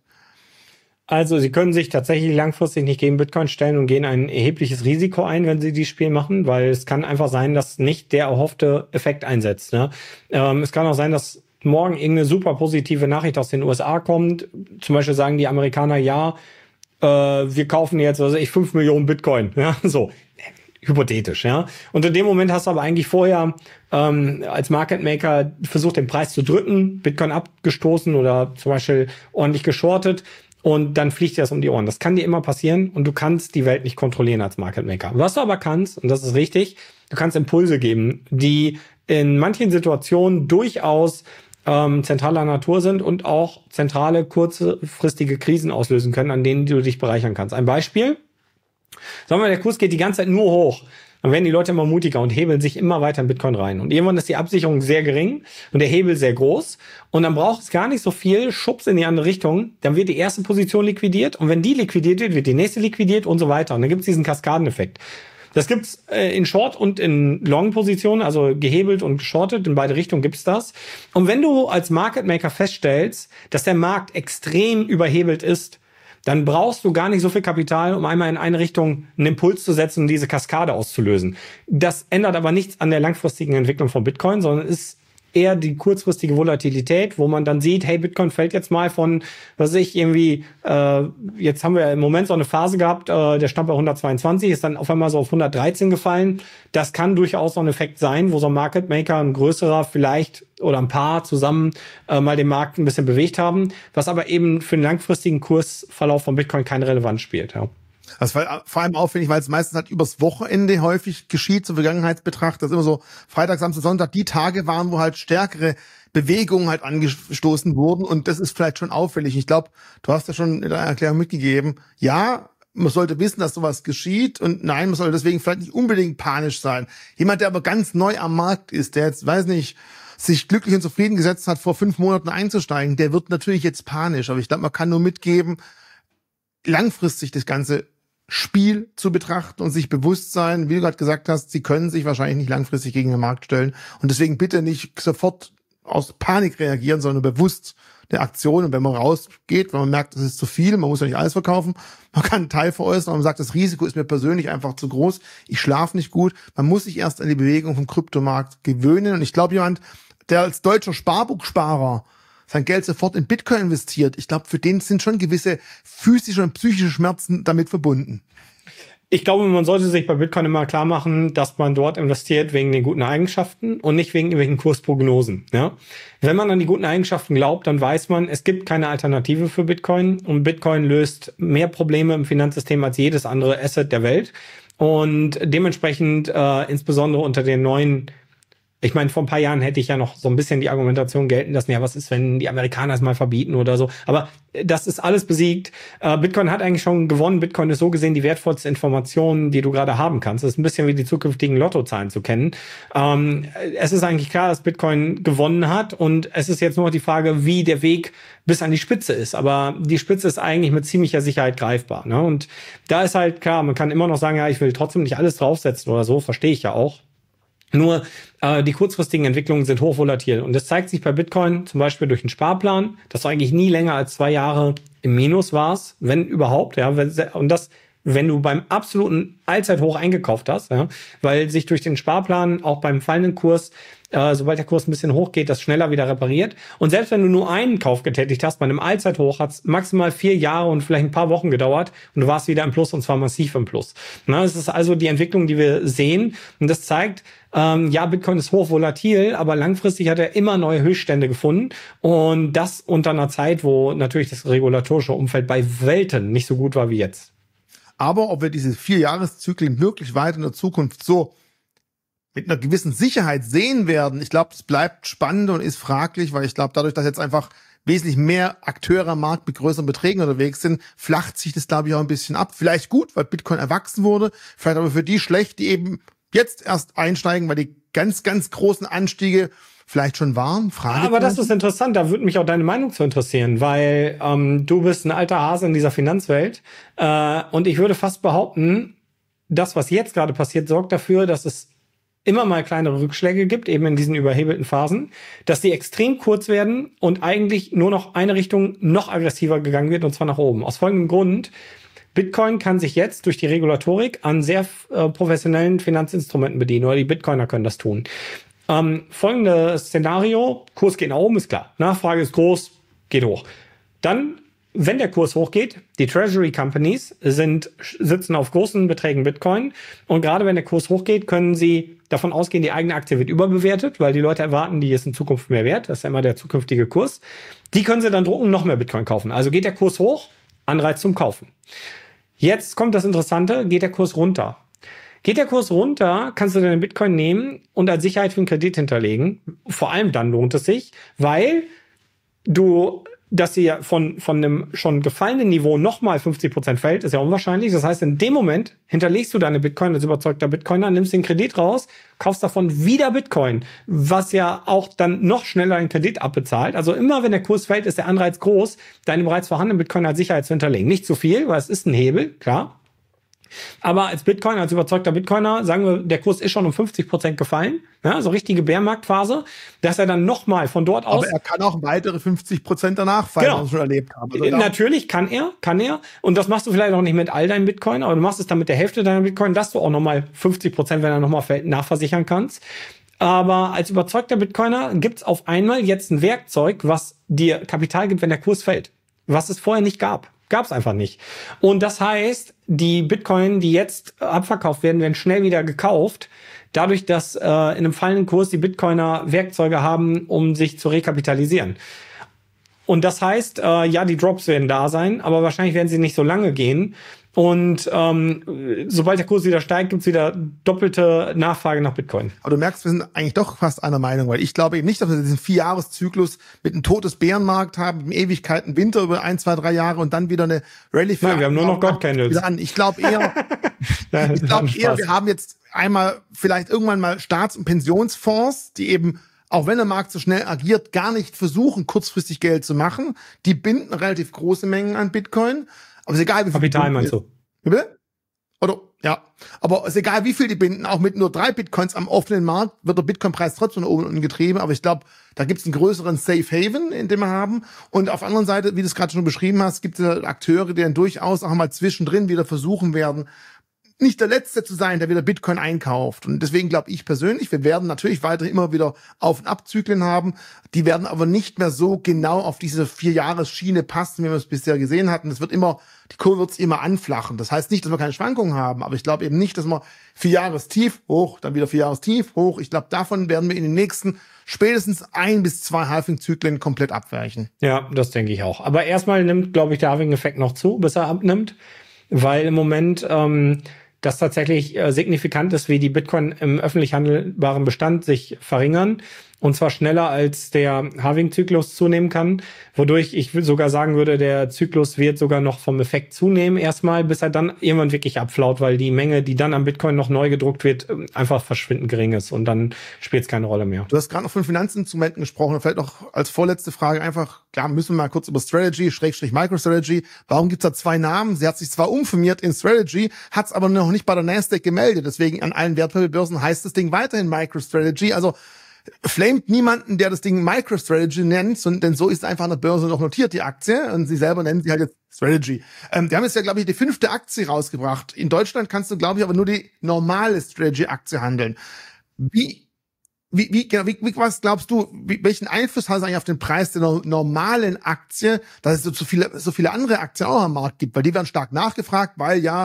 Also sie können sich tatsächlich langfristig nicht gegen Bitcoin stellen und gehen ein erhebliches Risiko ein, wenn sie dieses Spiel machen, weil es kann einfach sein, dass nicht der erhoffte Effekt einsetzt. Ne? Ähm, es kann auch sein, dass morgen irgendeine super positive Nachricht aus den U S A kommt. Zum Beispiel sagen die Amerikaner, ja, äh, wir kaufen jetzt, also ich fünf Millionen Bitcoin. Ja, so. Hypothetisch, ja. Und in dem Moment hast du aber eigentlich vorher ähm, als Market Maker versucht, den Preis zu drücken, Bitcoin abgestoßen oder zum Beispiel ordentlich geschortet. Und dann fliegt dir das um die Ohren. Das kann dir immer passieren und du kannst die Welt nicht kontrollieren als Market Maker. Was du aber kannst, und das ist richtig, du kannst Impulse geben, die in manchen Situationen durchaus ähm, zentraler Natur sind und auch zentrale, kurzfristige Krisen auslösen können, an denen du dich bereichern kannst. Ein Beispiel, sagen wir, der Kurs geht die ganze Zeit nur hoch. Dann werden die Leute immer mutiger und hebeln sich immer weiter in Bitcoin rein. Und irgendwann ist die Absicherung sehr gering und der Hebel sehr groß. Und dann braucht es gar nicht so viel Schubs in die andere Richtung. Dann wird die erste Position liquidiert. Und wenn die liquidiert wird, wird die nächste liquidiert und so weiter. Und dann gibt es diesen Kaskadeneffekt. Das gibt's äh, in Short- und in Long-Positionen, also gehebelt und geschortet. In beide Richtungen gibt's das. Und wenn du als Market Maker feststellst, dass der Markt extrem überhebelt ist, dann brauchst du gar nicht so viel Kapital, um einmal in eine Richtung einen Impuls zu setzen und diese Kaskade auszulösen. Das ändert aber nichts an der langfristigen Entwicklung von Bitcoin, sondern ist eher die kurzfristige Volatilität, wo man dann sieht, hey, Bitcoin fällt jetzt mal von, was weiß ich, irgendwie, äh, jetzt haben wir im Moment so eine Phase gehabt, äh, der stand bei hundertzweiundzwanzig, ist dann auf einmal so auf hundertdreizehn gefallen. Das kann durchaus so ein Effekt sein, wo so ein Market Maker, ein größerer vielleicht oder ein paar zusammen äh, mal den Markt ein bisschen bewegt haben, was aber eben für den langfristigen Kursverlauf von Bitcoin keine Relevanz spielt. Ja. Das war vor allem aufwendig, weil es meistens halt übers Wochenende häufig geschieht, zur Vergangenheitsbetracht. Das ist immer so Freitag, Samstag, Sonntag, die Tage waren, wo halt stärkere Bewegungen halt angestoßen wurden. Und das ist vielleicht schon auffällig. Ich glaube, du hast ja schon in deiner Erklärung mitgegeben, ja, man sollte wissen, dass sowas geschieht. Und nein, man sollte deswegen vielleicht nicht unbedingt panisch sein. Jemand, der aber ganz neu am Markt ist, der jetzt, weiß nicht, sich glücklich und zufrieden gesetzt hat, vor fünf Monaten einzusteigen, der wird natürlich jetzt panisch. Aber ich glaube, man kann nur mitgeben, langfristig das Ganze Spiel zu betrachten und sich bewusst sein, wie du gerade gesagt hast, sie können sich wahrscheinlich nicht langfristig gegen den Markt stellen und deswegen bitte nicht sofort aus Panik reagieren, sondern bewusst der Aktion. Und wenn man rausgeht, wenn man merkt, es ist zu viel, man muss ja nicht alles verkaufen, man kann einen Teil veräußern und man sagt, das Risiko ist mir persönlich einfach zu groß, ich schlafe nicht gut, man muss sich erst an die Bewegung vom Kryptomarkt gewöhnen. Und ich glaube, jemand, der als deutscher Sparbuchsparer sein Geld sofort in Bitcoin investiert, ich glaube, für den sind schon gewisse physische und psychische Schmerzen damit verbunden. Ich glaube, man sollte sich bei Bitcoin immer klar machen, dass man dort investiert wegen den guten Eigenschaften und nicht wegen irgendwelchen Kursprognosen. Ja? Wenn man an die guten Eigenschaften glaubt, dann weiß man, es gibt keine Alternative für Bitcoin und Bitcoin löst mehr Probleme im Finanzsystem als jedes andere Asset der Welt. Und dementsprechend, äh, insbesondere unter den neuen, ich meine, vor ein paar Jahren hätte ich ja noch so ein bisschen die Argumentation gelten lassen, ja, was ist, wenn die Amerikaner es mal verbieten oder so. Aber das ist alles besiegt. Äh, Bitcoin hat eigentlich schon gewonnen. Bitcoin ist so gesehen die wertvollste Information, die du gerade haben kannst. Das ist ein bisschen wie die zukünftigen Lottozahlen zu kennen. Ähm, es ist eigentlich klar, dass Bitcoin gewonnen hat und es ist jetzt nur noch die Frage, wie der Weg bis an die Spitze ist. Aber die Spitze ist eigentlich mit ziemlicher Sicherheit greifbar. Ne? Und da ist halt klar, man kann immer noch sagen, ja, ich will trotzdem nicht alles draufsetzen oder so, verstehe ich ja auch. Nur äh, die kurzfristigen Entwicklungen sind hochvolatil. Und das zeigt sich bei Bitcoin zum Beispiel durch einen Sparplan, dass du eigentlich nie länger als zwei Jahre im Minus warst, wenn überhaupt. Ja, und das, wenn du beim absoluten Allzeithoch eingekauft hast, ja, weil sich durch den Sparplan auch beim fallenden Kurs, äh, sobald der Kurs ein bisschen hochgeht, das schneller wieder repariert. Und selbst wenn du nur einen Kauf getätigt hast, bei einem Allzeithoch hat es maximal vier Jahre und vielleicht ein paar Wochen gedauert und du warst wieder im Plus und zwar massiv im Plus. Na, das ist also die Entwicklung, die wir sehen. Und das zeigt, ähm, ja, Bitcoin ist hochvolatil, aber langfristig hat er immer neue Höchststände gefunden und das unter einer Zeit, wo natürlich das regulatorische Umfeld bei Welten nicht so gut war wie jetzt. Aber ob wir diese vier Jahreszyklen wirklich weiter in der Zukunft so mit einer gewissen Sicherheit sehen werden, ich glaube, das bleibt spannend und ist fraglich, weil ich glaube, dadurch, dass jetzt einfach wesentlich mehr Akteure am Markt mit größeren Beträgen unterwegs sind, flacht sich das, glaube ich, auch ein bisschen ab. Vielleicht gut, weil Bitcoin erwachsen wurde, vielleicht aber für die schlecht, die eben jetzt erst einsteigen, weil die ganz, ganz großen Anstiege vielleicht schon waren. Frage aber das ist interessant, da würde mich auch deine Meinung zu interessieren, weil ähm, du bist ein alter Hase in dieser Finanzwelt äh, und ich würde fast behaupten, das, was jetzt gerade passiert, sorgt dafür, dass es immer mal kleinere Rückschläge gibt, eben in diesen überhebelten Phasen, dass die extrem kurz werden und eigentlich nur noch eine Richtung noch aggressiver gegangen wird, und zwar nach oben. Aus folgendem Grund: Bitcoin kann sich jetzt durch die Regulatorik an sehr äh, professionellen Finanzinstrumenten bedienen, oder die Bitcoiner können das tun. Ähm, folgendes Szenario: Kurs geht nach oben, ist klar. Nachfrage ist groß, geht hoch. Dann, wenn der Kurs hochgeht, die Treasury Companies sind, sitzen auf großen Beträgen Bitcoin. Und gerade wenn der Kurs hochgeht, können sie davon ausgehen, die eigene Aktie wird überbewertet, weil die Leute erwarten, die ist in Zukunft mehr wert. Das ist ja immer der zukünftige Kurs. Die können sie dann drucken und noch mehr Bitcoin kaufen. Also geht der Kurs hoch, Anreiz zum Kaufen. Jetzt kommt das Interessante, geht der Kurs runter. Geht der Kurs runter, kannst du deinen Bitcoin nehmen und als Sicherheit für einen Kredit hinterlegen. Vor allem dann lohnt es sich, weil du, dass sie ja von, von einem schon gefallenen Niveau nochmal fünfzig Prozent fällt, ist ja unwahrscheinlich. Das heißt, in dem Moment hinterlegst du deine Bitcoin als überzeugter Bitcoiner, nimmst den Kredit raus, kaufst davon wieder Bitcoin, was ja auch dann noch schneller den Kredit abbezahlt. Also immer, wenn der Kurs fällt, ist der Anreiz groß, deine bereits vorhandenen Bitcoin als Sicherheit zu hinterlegen. Nicht zu viel, weil es ist ein Hebel, klar. Aber als Bitcoin, als überzeugter Bitcoiner, sagen wir, der Kurs ist schon um fünfzig Prozent gefallen, ja, so richtige Bärmarktphase, dass er dann nochmal von dort aus... Aber er kann auch weitere fünfzig Prozent danach fallen, genau. was wir schon erlebt haben. Also natürlich kann er, kann er. Und das machst du vielleicht auch nicht mit all deinen Bitcoin, aber du machst es dann mit der Hälfte deiner Bitcoin, dass du auch nochmal fünfzig Prozent, wenn er nochmal fällt, nachversichern kannst. Aber als überzeugter Bitcoiner gibt's auf einmal jetzt ein Werkzeug, was dir Kapital gibt, wenn der Kurs fällt. Was es vorher nicht gab. Gab es einfach nicht. Und das heißt, die Bitcoin, die jetzt abverkauft werden, werden schnell wieder gekauft. Dadurch, dass äh, in einem fallenden Kurs die Bitcoiner Werkzeuge haben, um sich zu rekapitalisieren. Und das heißt, äh, ja, die Drops werden da sein, aber wahrscheinlich werden sie nicht so lange gehen. Und ähm, sobald der Kurs wieder steigt, gibt's wieder doppelte Nachfrage nach Bitcoin. Aber du merkst, wir sind eigentlich doch fast einer Meinung, weil ich glaube eben nicht, dass wir diesen Vierjahreszyklus mit einem totes Bärenmarkt haben, mit Ewigkeiten Winter über ein, zwei, drei Jahre und dann wieder eine Rallye für... Nein, wir haben nur noch God Candles. Ich glaube eher, ich glaube eher, wir haben jetzt einmal vielleicht irgendwann mal Staats- und Pensionsfonds, die eben, auch wenn der Markt so schnell agiert, gar nicht versuchen, kurzfristig Geld zu machen. Die binden relativ große Mengen an Bitcoin. Aber es ist egal, wie viel Kapital meinst du? Wie bitte? Oder, ja. Aber es ist egal, wie viel die binden. Auch mit nur drei Bitcoins am offenen Markt wird der Bitcoin-Preis trotzdem nach oben und unten getrieben. Aber ich glaube, da gibt es einen größeren Safe Haven, in dem wir haben. Und auf der anderen Seite, wie du es gerade schon beschrieben hast, gibt es ja Akteure, die dann durchaus auch mal zwischendrin wieder versuchen werden, nicht der Letzte zu sein, der wieder Bitcoin einkauft. Und deswegen glaube ich persönlich, wir werden natürlich weiter immer wieder Auf- und Abzyklen haben. Die werden aber nicht mehr so genau auf diese Vier-Jahres-Schiene passen, wie wir es bisher gesehen hatten. Es wird immer, die Kurve wird immer anflachen. Das heißt nicht, dass wir keine Schwankungen haben, aber ich glaube eben nicht, dass wir Vier-Jahres-Tief, hoch, dann wieder Vier-Jahres-Tief, hoch. Ich glaube, davon werden wir in den nächsten spätestens ein bis zwei Halving-Zyklen komplett abweichen. Ja, das denke ich auch. Aber erstmal nimmt, glaube ich, der Halving-Effekt noch zu, bis er abnimmt, weil im Moment ähm, das tatsächlich äh, signifikant ist, wie die Bitcoin im öffentlich handelbaren Bestand sich verringern. Und zwar schneller als der Halving-Zyklus zunehmen kann, wodurch ich sogar sagen würde, der Zyklus wird sogar noch vom Effekt zunehmen erstmal, bis er dann irgendwann wirklich abflaut, weil die Menge, die dann am Bitcoin noch neu gedruckt wird, einfach verschwindend gering ist und dann spielt es keine Rolle mehr. Du hast gerade noch von Finanzinstrumenten gesprochen und vielleicht noch als vorletzte Frage einfach, klar, müssen wir mal kurz über Strategy, Schrägstrich MicroStrategy, warum gibt's da zwei Namen? Sie hat sich zwar umfirmiert in Strategy, hat's aber noch nicht bei der Nasdaq gemeldet, deswegen an allen Wertpapierbörsen heißt das Ding weiterhin MicroStrategy, also flamet niemanden, der das Ding MicroStrategy nennt, denn so ist einfach an der Börse noch notiert, die Aktie, und sie selber nennen sie halt jetzt Strategy. Ähm, die haben jetzt ja, glaube ich, die fünfte Aktie rausgebracht. In Deutschland kannst du, glaube ich, aber nur die normale Strategy-Aktie handeln. Wie, wie, wie, wie, wie, was glaubst du, wie, welchen Einfluss hat es eigentlich auf den Preis der no- normalen Aktie, dass es so, so viele, so viele andere Aktien auch am Markt gibt? Weil die werden stark nachgefragt, weil ja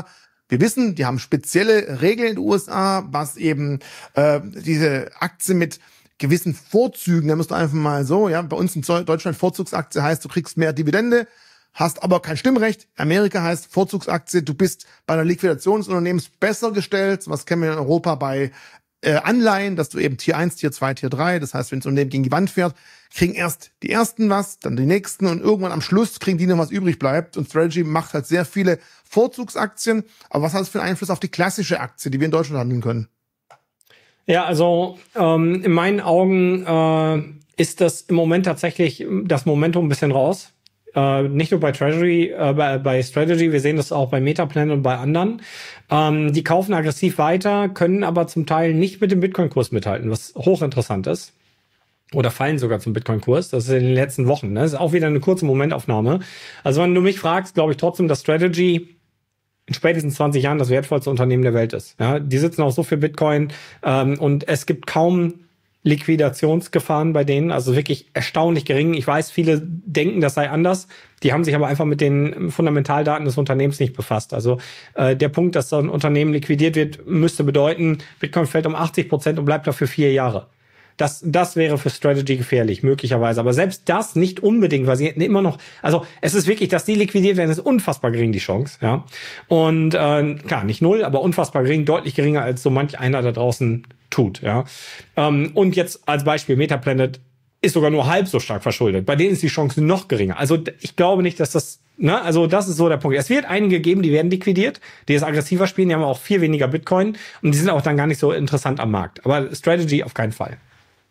Wir wissen, die haben spezielle Regeln in den U S A, was eben äh, diese Aktie mit gewissen Vorzügen, da musst du einfach mal so, ja, bei uns in Deutschland Vorzugsaktie heißt, du kriegst mehr Dividende, hast aber kein Stimmrecht. Amerika heißt Vorzugsaktie, du bist bei einer Liquidation des Unternehmens besser gestellt. Was kennen wir in Europa bei äh, Anleihen, dass du eben Tier eins, Tier zwei, Tier drei, das heißt, wenn das Unternehmen gegen die Wand fährt, kriegen erst die ersten was, dann die nächsten und irgendwann am Schluss kriegen die noch was übrig bleibt. Und Strategy macht halt sehr viele Vorzugsaktien. Aber was hat das für einen Einfluss auf die klassische Aktie, die wir in Deutschland handeln können? Ja, also ähm, in meinen Augen äh, ist das im Moment tatsächlich das Momentum ein bisschen raus. Äh, nicht nur bei Treasury, äh, bei, bei Strategy, wir sehen das auch bei Metaplan und bei anderen. Ähm, die kaufen aggressiv weiter, können aber zum Teil nicht mit dem Bitcoin-Kurs mithalten, was hochinteressant ist. Oder fallen sogar zum Bitcoin-Kurs. Das ist in den letzten Wochen. Ne? Das ist auch wieder eine kurze Momentaufnahme. Also wenn du mich fragst, glaube ich trotzdem, dass Strategy in spätestens zwanzig Jahren das wertvollste Unternehmen der Welt ist. Ja, die sitzen auf so viel Bitcoin ähm, und es gibt kaum Liquidationsgefahren bei denen, also wirklich erstaunlich gering. Ich weiß, viele denken, das sei anders. Die haben sich aber einfach mit den Fundamentaldaten des Unternehmens nicht befasst. Also äh, der Punkt, dass so ein Unternehmen liquidiert wird, müsste bedeuten, Bitcoin fällt um achtzig Prozent und bleibt dafür vier Jahre. Das, das wäre für Strategy gefährlich, möglicherweise. Aber selbst das nicht unbedingt, weil sie hätten immer noch, also es ist wirklich, dass die liquidiert werden, ist unfassbar gering, die Chance, ja. Und äh, klar, nicht null, aber unfassbar gering, deutlich geringer, als so manch einer da draußen tut, ja. Ähm, und jetzt als Beispiel, Metaplanet ist sogar nur halb so stark verschuldet. Bei denen ist die Chance noch geringer. Also ich glaube nicht, dass das, ne, also das ist so der Punkt. Es wird einige geben, die werden liquidiert, die es aggressiver spielen, die haben auch viel weniger Bitcoin und die sind auch dann gar nicht so interessant am Markt. Aber Strategy auf keinen Fall.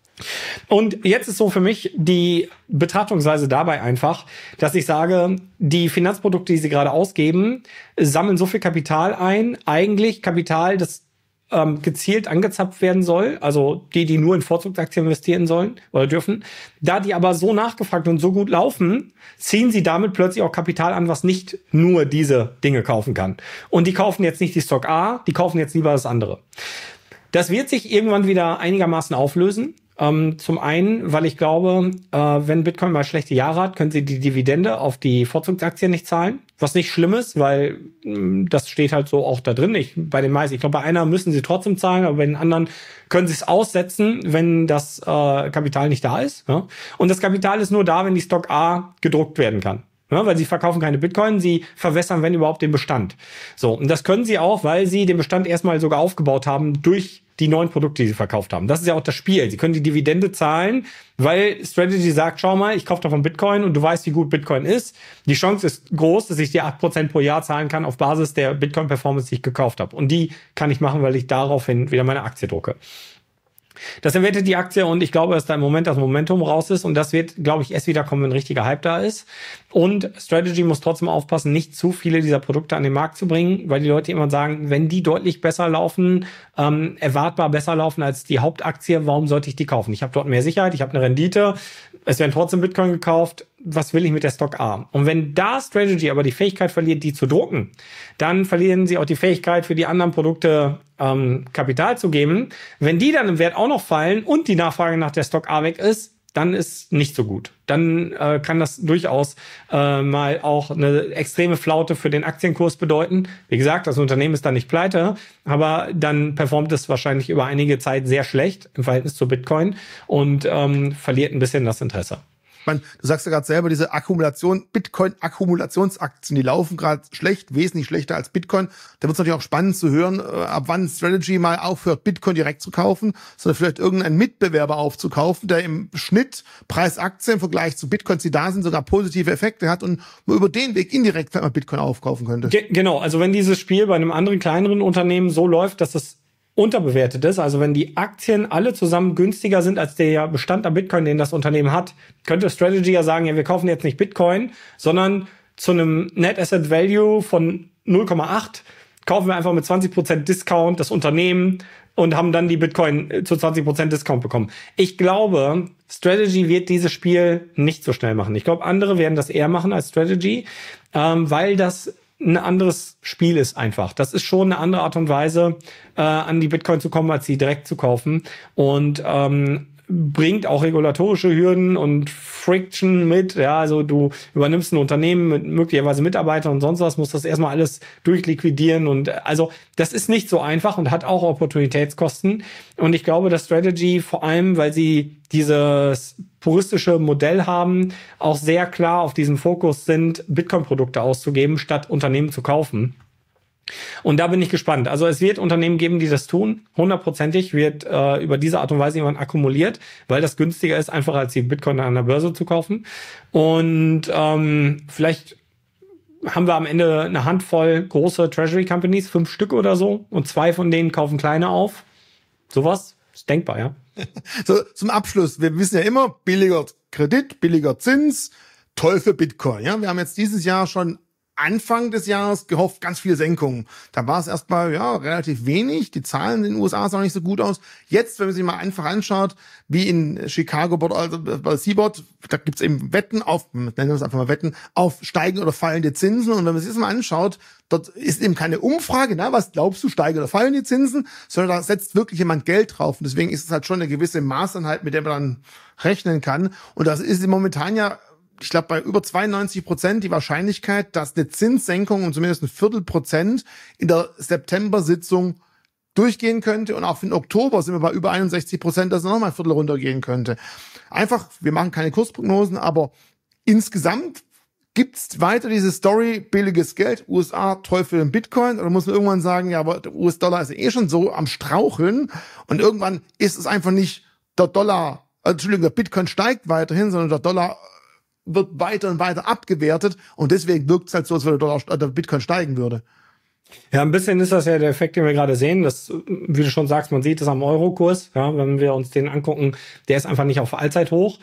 Und jetzt ist so für mich die Betrachtungsweise dabei einfach, dass ich sage, die Finanzprodukte, die sie gerade ausgeben, sammeln so viel Kapital ein, eigentlich Kapital, das ähm, gezielt angezapft werden soll, also die, die nur in Vorzugsaktien investieren sollen oder dürfen. Da die aber so nachgefragt und so gut laufen, ziehen sie damit plötzlich auch Kapital an, was nicht nur diese Dinge kaufen kann. Und die kaufen jetzt nicht die Stock A, die kaufen jetzt lieber das andere. Das wird sich irgendwann wieder einigermaßen auflösen. Ähm, zum einen, weil ich glaube, äh, wenn Bitcoin mal schlechte Jahre hat, können sie die Dividende auf die Vorzugsaktien nicht zahlen. Was nicht schlimm ist, weil mh, das steht halt so auch da drin. Ich, bei den meisten, ich glaube, bei einer müssen sie trotzdem zahlen, aber bei den anderen können sie es aussetzen, wenn das äh, Kapital nicht da ist. Ja? Und das Kapital ist nur da, wenn die Stock A gedruckt werden kann. Ja, weil sie verkaufen keine Bitcoin, sie verwässern, wenn überhaupt, den Bestand. So, und das können sie auch, weil sie den Bestand erstmal sogar aufgebaut haben durch die neuen Produkte, die sie verkauft haben. Das ist ja auch das Spiel. Sie können die Dividende zahlen, weil Strategy sagt, schau mal, ich kaufe davon Bitcoin und du weißt, wie gut Bitcoin ist. Die Chance ist groß, dass ich dir acht Prozent pro Jahr zahlen kann auf Basis der Bitcoin-Performance, die ich gekauft habe. Und die kann ich machen, weil ich daraufhin wieder meine Aktie drucke. Das entwertet die Aktie und ich glaube, dass da im Moment das Momentum raus ist und das wird, glaube ich, erst wieder kommen, wenn ein richtiger Hype da ist. Und Strategy muss trotzdem aufpassen, nicht zu viele dieser Produkte an den Markt zu bringen, weil die Leute immer sagen, wenn die deutlich besser laufen, ähm, erwartbar besser laufen als die Hauptaktie, warum sollte ich die kaufen? Ich habe dort mehr Sicherheit, ich habe eine Rendite, es werden trotzdem Bitcoin gekauft, was will ich mit der Stock A? Und wenn da Strategy aber die Fähigkeit verliert, die zu drucken, dann verlieren sie auch die Fähigkeit, für die anderen Produkte ähm, Kapital zu geben. Wenn die dann im Wert auch noch fallen und die Nachfrage nach der Stock A weg ist, dann ist nicht so gut. Dann äh, kann das durchaus äh, mal auch eine extreme Flaute für den Aktienkurs bedeuten. Wie gesagt, das Unternehmen ist dann nicht pleite, aber dann performt es wahrscheinlich über einige Zeit sehr schlecht im Verhältnis zu Bitcoin und ähm, verliert ein bisschen das Interesse. Ich meine, du sagst ja gerade selber, diese Akkumulation, Bitcoin-Akkumulationsaktien, die laufen gerade schlecht, wesentlich schlechter als Bitcoin. Da wird es natürlich auch spannend zu hören, ab wann Strategy mal aufhört, Bitcoin direkt zu kaufen, sondern vielleicht irgendeinen Mitbewerber aufzukaufen, der im Schnitt Preisaktie im Vergleich zu Bitcoins, die da sind, sogar positive Effekte hat und man über den Weg indirekt vielleicht mal Bitcoin aufkaufen könnte. Ge- genau, also wenn dieses Spiel bei einem anderen, kleineren Unternehmen so läuft, dass es unterbewertet ist, also wenn die Aktien alle zusammen günstiger sind als der Bestand an Bitcoin, den das Unternehmen hat, könnte Strategy ja sagen, ja, wir kaufen jetzt nicht Bitcoin, sondern zu einem Net Asset Value von null Komma acht kaufen wir einfach mit zwanzig Prozent Discount das Unternehmen und haben dann die Bitcoin zu zwanzig Prozent Discount bekommen. Ich glaube, Strategy wird dieses Spiel nicht so schnell machen. Ich glaube, andere werden das eher machen als Strategy, ähm, weil das ein anderes Spiel ist einfach. Das ist schon eine andere Art und Weise, äh, an die Bitcoin zu kommen, als sie direkt zu kaufen. Und ähm, bringt auch regulatorische Hürden und Friction mit. Ja, also du übernimmst ein Unternehmen mit möglicherweise Mitarbeitern und sonst was, musst das erstmal alles durchliquidieren. Und also das ist nicht so einfach und hat auch Opportunitätskosten. Und ich glaube, dass Strategy vor allem, weil sie dieses puristische Modell haben, auch sehr klar auf diesen Fokus sind, Bitcoin-Produkte auszugeben, statt Unternehmen zu kaufen. Und da bin ich gespannt. Also es wird Unternehmen geben, die das tun. Hundertprozentig wird äh, über diese Art und Weise jemand akkumuliert, weil das günstiger ist, einfach als die Bitcoin an der Börse zu kaufen. Und ähm, vielleicht haben wir am Ende eine Handvoll große Treasury Companies, fünf Stück oder so, und zwei von denen kaufen kleine auf. Sowas ist denkbar, ja. So, zum Abschluss. Wir wissen ja immer, billiger Kredit, billiger Zins, toll für Bitcoin. Ja, wir haben jetzt dieses Jahr schon Anfang des Jahres gehofft, ganz viele Senkungen. Da war es erstmal ja relativ wenig. Die Zahlen in den U S A sahen nicht so gut aus. Jetzt, wenn man sich mal einfach anschaut, wie in Chicago, also bei Seaboard, da gibt's eben Wetten auf, nennen wir es einfach mal Wetten, auf steigende oder fallende Zinsen. Und wenn man sich das mal anschaut, dort ist eben keine Umfrage, na, was glaubst du, steigen oder fallen die Zinsen, sondern da setzt wirklich jemand Geld drauf. Und deswegen ist es halt schon eine gewisse Maßeinheit, mit der man dann rechnen kann. Und das ist momentan ja, ich glaube, bei über zweiundneunzig Prozent die Wahrscheinlichkeit, dass eine Zinssenkung um zumindest ein Viertel Prozent in der September-Sitzung durchgehen könnte. Und auch für den Oktober sind wir bei über einundsechzig Prozent, dass es nochmal ein Viertel runtergehen könnte. Einfach, wir machen keine Kursprognosen, aber insgesamt gibt's weiter diese Story, billiges Geld, U S A, Teufel im Bitcoin, oder muss man irgendwann sagen, ja, aber der U S-Dollar ist ja eh schon so am Straucheln und irgendwann ist es einfach nicht der Dollar, Entschuldigung, der Bitcoin steigt weiterhin, sondern der Dollar wird weiter und weiter abgewertet und deswegen wirkt es halt so, als würde der, Dollar, der Bitcoin steigen würde. Ja, ein bisschen ist das ja der Effekt, den wir gerade sehen. Das, wie du schon sagst, man sieht es am Eurokurs. Ja, wenn wir uns den angucken, der ist einfach nicht auf Allzeithoch.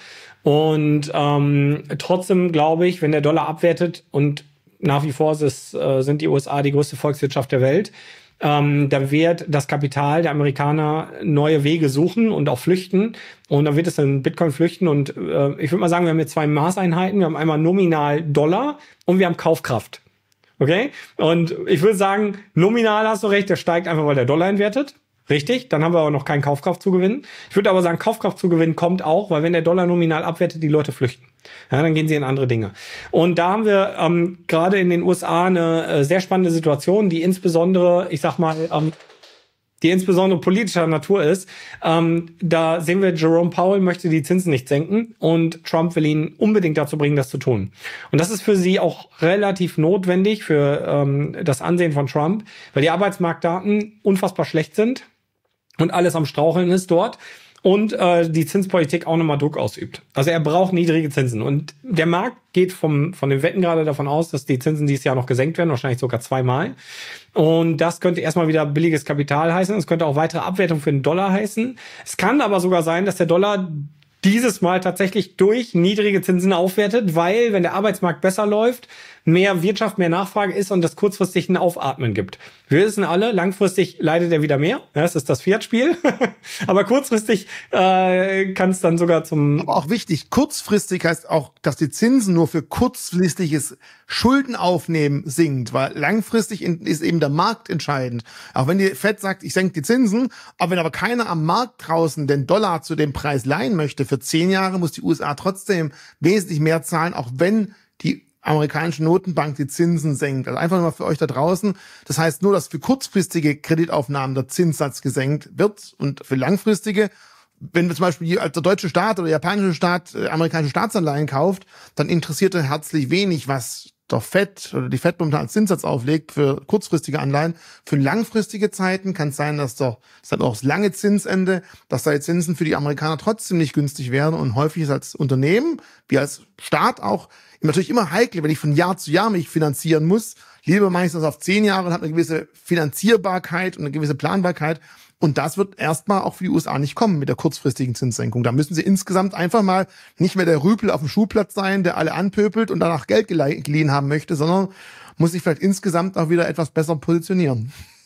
Und ähm, trotzdem glaube ich, wenn der Dollar abwertet und nach wie vor ist, äh, sind die U S A die größte Volkswirtschaft der Welt, Ähm, da wird das Kapital der Amerikaner neue Wege suchen und auch flüchten. Und dann wird es in Bitcoin flüchten. Und äh, ich würde mal sagen, wir haben hier zwei Maßeinheiten. Wir haben einmal nominal Dollar und wir haben Kaufkraft. Okay? Und ich würde sagen, nominal hast du recht, der steigt einfach, weil der Dollar entwertet. Richtig, dann haben wir aber noch keinen Kaufkraftzugewinn. Ich würde aber sagen, Kaufkraftzugewinn kommt auch, weil wenn der Dollar nominal abwertet, die Leute flüchten. Ja, dann gehen sie in andere Dinge. Und da haben wir ähm, gerade in den U S A eine äh, sehr spannende Situation, die insbesondere, ich sag mal, ähm, die insbesondere politischer Natur ist. Ähm, da sehen wir, Jerome Powell möchte die Zinsen nicht senken und Trump will ihn unbedingt dazu bringen, das zu tun. Und das ist für sie auch relativ notwendig für ähm, das Ansehen von Trump, weil die Arbeitsmarktdaten unfassbar schlecht sind und alles am Straucheln ist dort. Und äh, die Zinspolitik auch nochmal Druck ausübt. Also er braucht niedrige Zinsen. Und der Markt geht vom von den Wetten gerade davon aus, dass die Zinsen dieses Jahr noch gesenkt werden, wahrscheinlich sogar zweimal. Und das könnte erstmal wieder billiges Kapital heißen. Es könnte auch weitere Abwertung für den Dollar heißen. Es kann aber sogar sein, dass der Dollar dieses Mal tatsächlich durch niedrige Zinsen aufwertet, weil, wenn der Arbeitsmarkt besser läuft, mehr Wirtschaft, mehr Nachfrage ist und das kurzfristig ein Aufatmen gibt. Wir wissen alle, langfristig leidet er wieder mehr. Ja, das ist das Fiat-Spiel. Aber kurzfristig äh, kann es dann sogar zum... Aber auch wichtig, kurzfristig heißt auch, dass die Zinsen nur für kurzfristiges Schuldenaufnehmen sinkt, weil langfristig ist eben der Markt entscheidend. Auch wenn die Fed sagt, ich senke die Zinsen, aber wenn aber keiner am Markt draußen den Dollar zu dem Preis leihen möchte, für zehn Jahre muss die U S A trotzdem wesentlich mehr zahlen, auch wenn die amerikanische Notenbank die Zinsen senkt. Also einfach nur mal für euch da draußen. Das heißt nur, dass für kurzfristige Kreditaufnahmen der Zinssatz gesenkt wird und für langfristige, wenn zum Beispiel der deutsche Staat oder der japanische Staat äh, amerikanische Staatsanleihen kauft, dann interessiert er herzlich wenig, was der Fed oder die Fed momentan als Zinssatz auflegt für kurzfristige Anleihen. Für langfristige Zeiten kann es sein, dass der, das hat auch das lange Zinsende, dass da die Zinsen für die Amerikaner trotzdem nicht günstig werden und häufig ist als Unternehmen, wie als Staat auch, natürlich immer heikel, wenn ich von Jahr zu Jahr mich finanzieren muss, lieber mache ich das auf zehn Jahre und habe eine gewisse Finanzierbarkeit und eine gewisse Planbarkeit. Und das wird erstmal auch für die U S A nicht kommen mit der kurzfristigen Zinssenkung. Da müssen sie insgesamt einfach mal nicht mehr der Rüpel auf dem Schuhplatz sein, der alle anpöbelt und danach Geld geliehen haben möchte, sondern muss sich vielleicht insgesamt auch wieder etwas besser positionieren.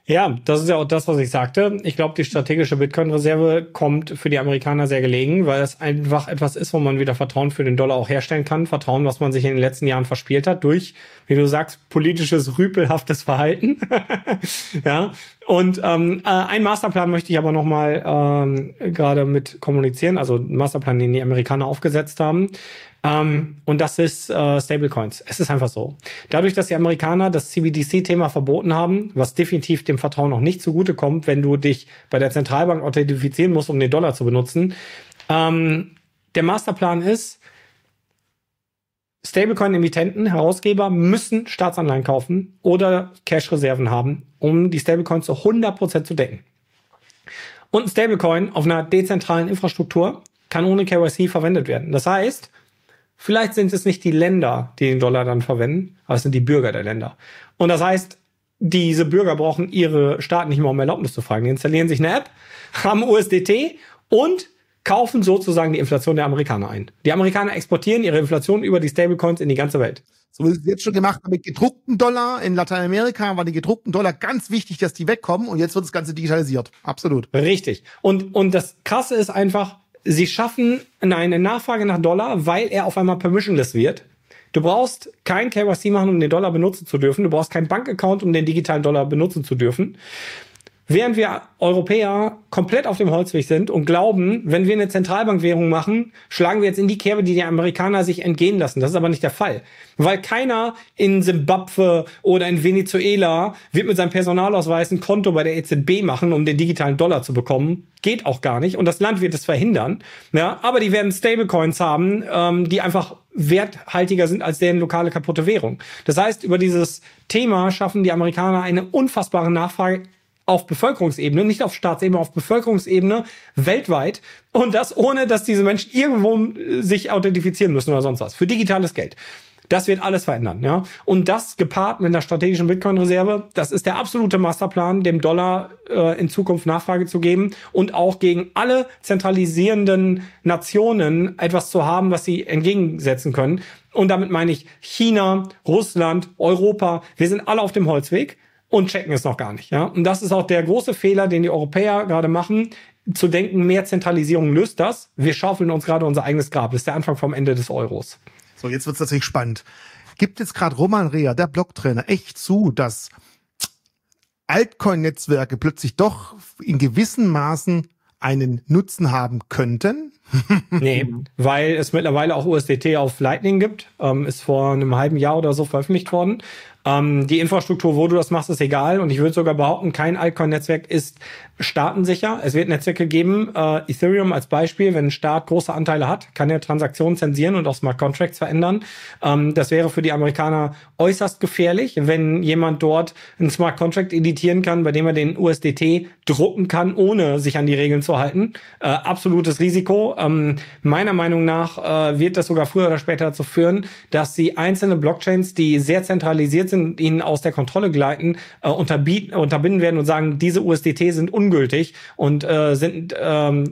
Ja, das ist ja auch das, was ich sagte. Ich glaube, die strategische Bitcoin-Reserve kommt für die Amerikaner sehr gelegen, weil es einfach etwas ist, wo man wieder Vertrauen für den Dollar auch herstellen kann. Vertrauen, was man sich in den letzten Jahren verspielt hat durch, wie du sagst, politisches, rüpelhaftes Verhalten. Ja. Und ähm, ein Masterplan möchte ich aber nochmal ähm, gerade mit kommunizieren, also ein Masterplan, den die Amerikaner aufgesetzt haben. Ähm, und das ist äh, Stablecoins. Es ist einfach so. Dadurch, dass die Amerikaner das C B D C-Thema verboten haben, was definitiv dem Vertrauen noch nicht zugutekommt, wenn du dich bei der Zentralbank authentifizieren musst, um den Dollar zu benutzen. Ähm, der Masterplan ist, Stablecoin-Emittenten, Herausgeber müssen Staatsanleihen kaufen oder Cash-Reserven haben, um die Stablecoins zu hundert Prozent zu decken. Und ein Stablecoin auf einer dezentralen Infrastruktur kann ohne K Y C verwendet werden. Das heißt, vielleicht sind es nicht die Länder, die den Dollar dann verwenden, aber es sind die Bürger der Länder. Und das heißt, diese Bürger brauchen ihre Staaten nicht mehr um Erlaubnis zu fragen. Die installieren sich eine App, haben U S D T und kaufen sozusagen die Inflation der Amerikaner ein. Die Amerikaner exportieren ihre Inflation über die Stablecoins in die ganze Welt. So wie sie es jetzt schon gemacht haben mit gedruckten Dollar. In Lateinamerika waren die gedruckten Dollar ganz wichtig, dass die wegkommen. Und jetzt wird das Ganze digitalisiert. Absolut. Richtig. Und, und das Krasse ist einfach, sie schaffen eine Nachfrage nach Dollar, weil er auf einmal permissionless wird. Du brauchst kein K Y C machen, um den Dollar benutzen zu dürfen. Du brauchst keinen Bankaccount, um den digitalen Dollar benutzen zu dürfen. Während wir Europäer komplett auf dem Holzweg sind und glauben, wenn wir eine Zentralbankwährung machen, schlagen wir jetzt in die Kerbe, die die Amerikaner sich entgehen lassen. Das ist aber nicht der Fall. Weil keiner in Simbabwe oder in Venezuela wird mit seinem Personalausweis ein Konto bei der E Z B machen, um den digitalen Dollar zu bekommen. Geht auch gar nicht. Und das Land wird es verhindern. Ja, aber die werden Stablecoins haben, ähm, die einfach werthaltiger sind als deren lokale kaputte Währung. Das heißt, über dieses Thema schaffen die Amerikaner eine unfassbare Nachfrage auf Bevölkerungsebene, nicht auf Staatsebene, auf Bevölkerungsebene weltweit. Und das ohne, dass diese Menschen irgendwo sich authentifizieren müssen oder sonst was. Für digitales Geld. Das wird alles verändern, ja. Und das gepaart mit einer strategischen Bitcoin-Reserve, das ist der absolute Masterplan, dem Dollar äh, in Zukunft Nachfrage zu geben und auch gegen alle zentralisierenden Nationen etwas zu haben, was sie entgegensetzen können. Und damit meine ich China, Russland, Europa. Wir sind alle auf dem Holzweg und checken es noch gar nicht, ja. Und das ist auch der große Fehler, den die Europäer gerade machen, zu denken, mehr Zentralisierung löst das. Wir schaufeln uns gerade unser eigenes Grab. Das ist der Anfang vom Ende des Euros. So, jetzt wird's natürlich spannend. Gibt jetzt gerade Roman Rea, der Blocktrainer, echt zu, dass Altcoin-Netzwerke plötzlich doch in gewissen Maßen einen Nutzen haben könnten? Nee, weil es mittlerweile auch U S D T auf Lightning gibt. Ähm, ist vor einem halben Jahr oder so veröffentlicht worden. Ähm, die Infrastruktur, wo du das machst, ist egal. Und ich würde sogar behaupten, kein Altcoin-Netzwerk ist staatensicher. Es wird Netzwerke geben, äh, Ethereum als Beispiel, wenn ein Staat große Anteile hat, kann er Transaktionen zensieren und auch Smart Contracts verändern. Ähm, das wäre für die Amerikaner äußerst gefährlich, wenn jemand dort einen Smart Contract editieren kann, bei dem er den U S D T drucken kann, ohne sich an die Regeln zu halten. Äh, absolutes Risiko. Ähm, meiner Meinung nach äh, wird das sogar früher oder später dazu führen, dass sie einzelne Blockchains, die sehr zentralisiert sind, ihnen aus der Kontrolle gleiten, äh, unterbieten, unterbinden werden und sagen, diese U S D T sind ungültig und äh, sind ähm,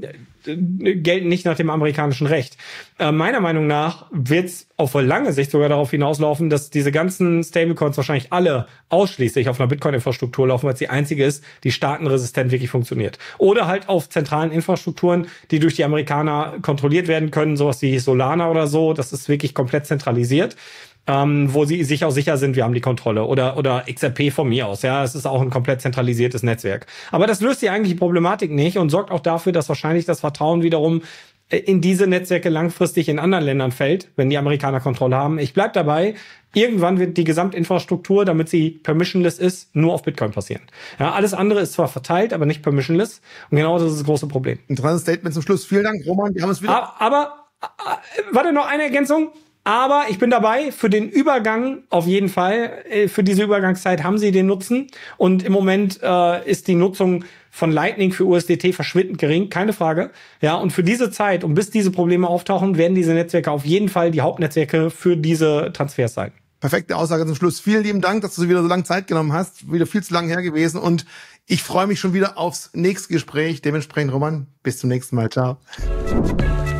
gelten nicht nach dem amerikanischen Recht. Äh, meiner Meinung nach wird es auf lange Sicht sogar darauf hinauslaufen, dass diese ganzen Stablecoins wahrscheinlich alle ausschließlich auf einer Bitcoin-Infrastruktur laufen, weil es die einzige ist, die staatenresistent wirklich funktioniert. Oder halt auf zentralen Infrastrukturen, die durch die Amerikaner kontrolliert werden können, sowas wie Solana oder so. Das ist wirklich komplett zentralisiert. Ähm, wo sie sich auch sicher sind, wir haben die Kontrolle. Oder oder X R P von mir aus. Ja, es ist auch ein komplett zentralisiertes Netzwerk. Aber das löst die eigentliche Problematik nicht und sorgt auch dafür, dass wahrscheinlich das Vertrauen wiederum in diese Netzwerke langfristig in anderen Ländern fällt, wenn die Amerikaner Kontrolle haben. Ich bleib dabei, irgendwann wird die Gesamtinfrastruktur, damit sie permissionless ist, nur auf Bitcoin passieren. Ja, alles andere ist zwar verteilt, aber nicht permissionless. Und genau das ist das große Problem. Interessantes Statement zum Schluss. Vielen Dank, Roman. Wir haben es wieder. Aber, aber warte, noch eine Ergänzung. Aber ich bin dabei, für den Übergang auf jeden Fall, für diese Übergangszeit haben sie den Nutzen. Und im Moment äh, ist die Nutzung von Lightning für U S D T verschwindend gering, keine Frage. Ja, und für diese Zeit, und bis diese Probleme auftauchen, werden diese Netzwerke auf jeden Fall die Hauptnetzwerke für diese Transfers sein. Perfekte Aussage zum Schluss. Vielen lieben Dank, dass du wieder so lange Zeit genommen hast. Wieder viel zu lang her gewesen. Und ich freue mich schon wieder aufs nächste Gespräch. Dementsprechend, Roman, bis zum nächsten Mal. Ciao.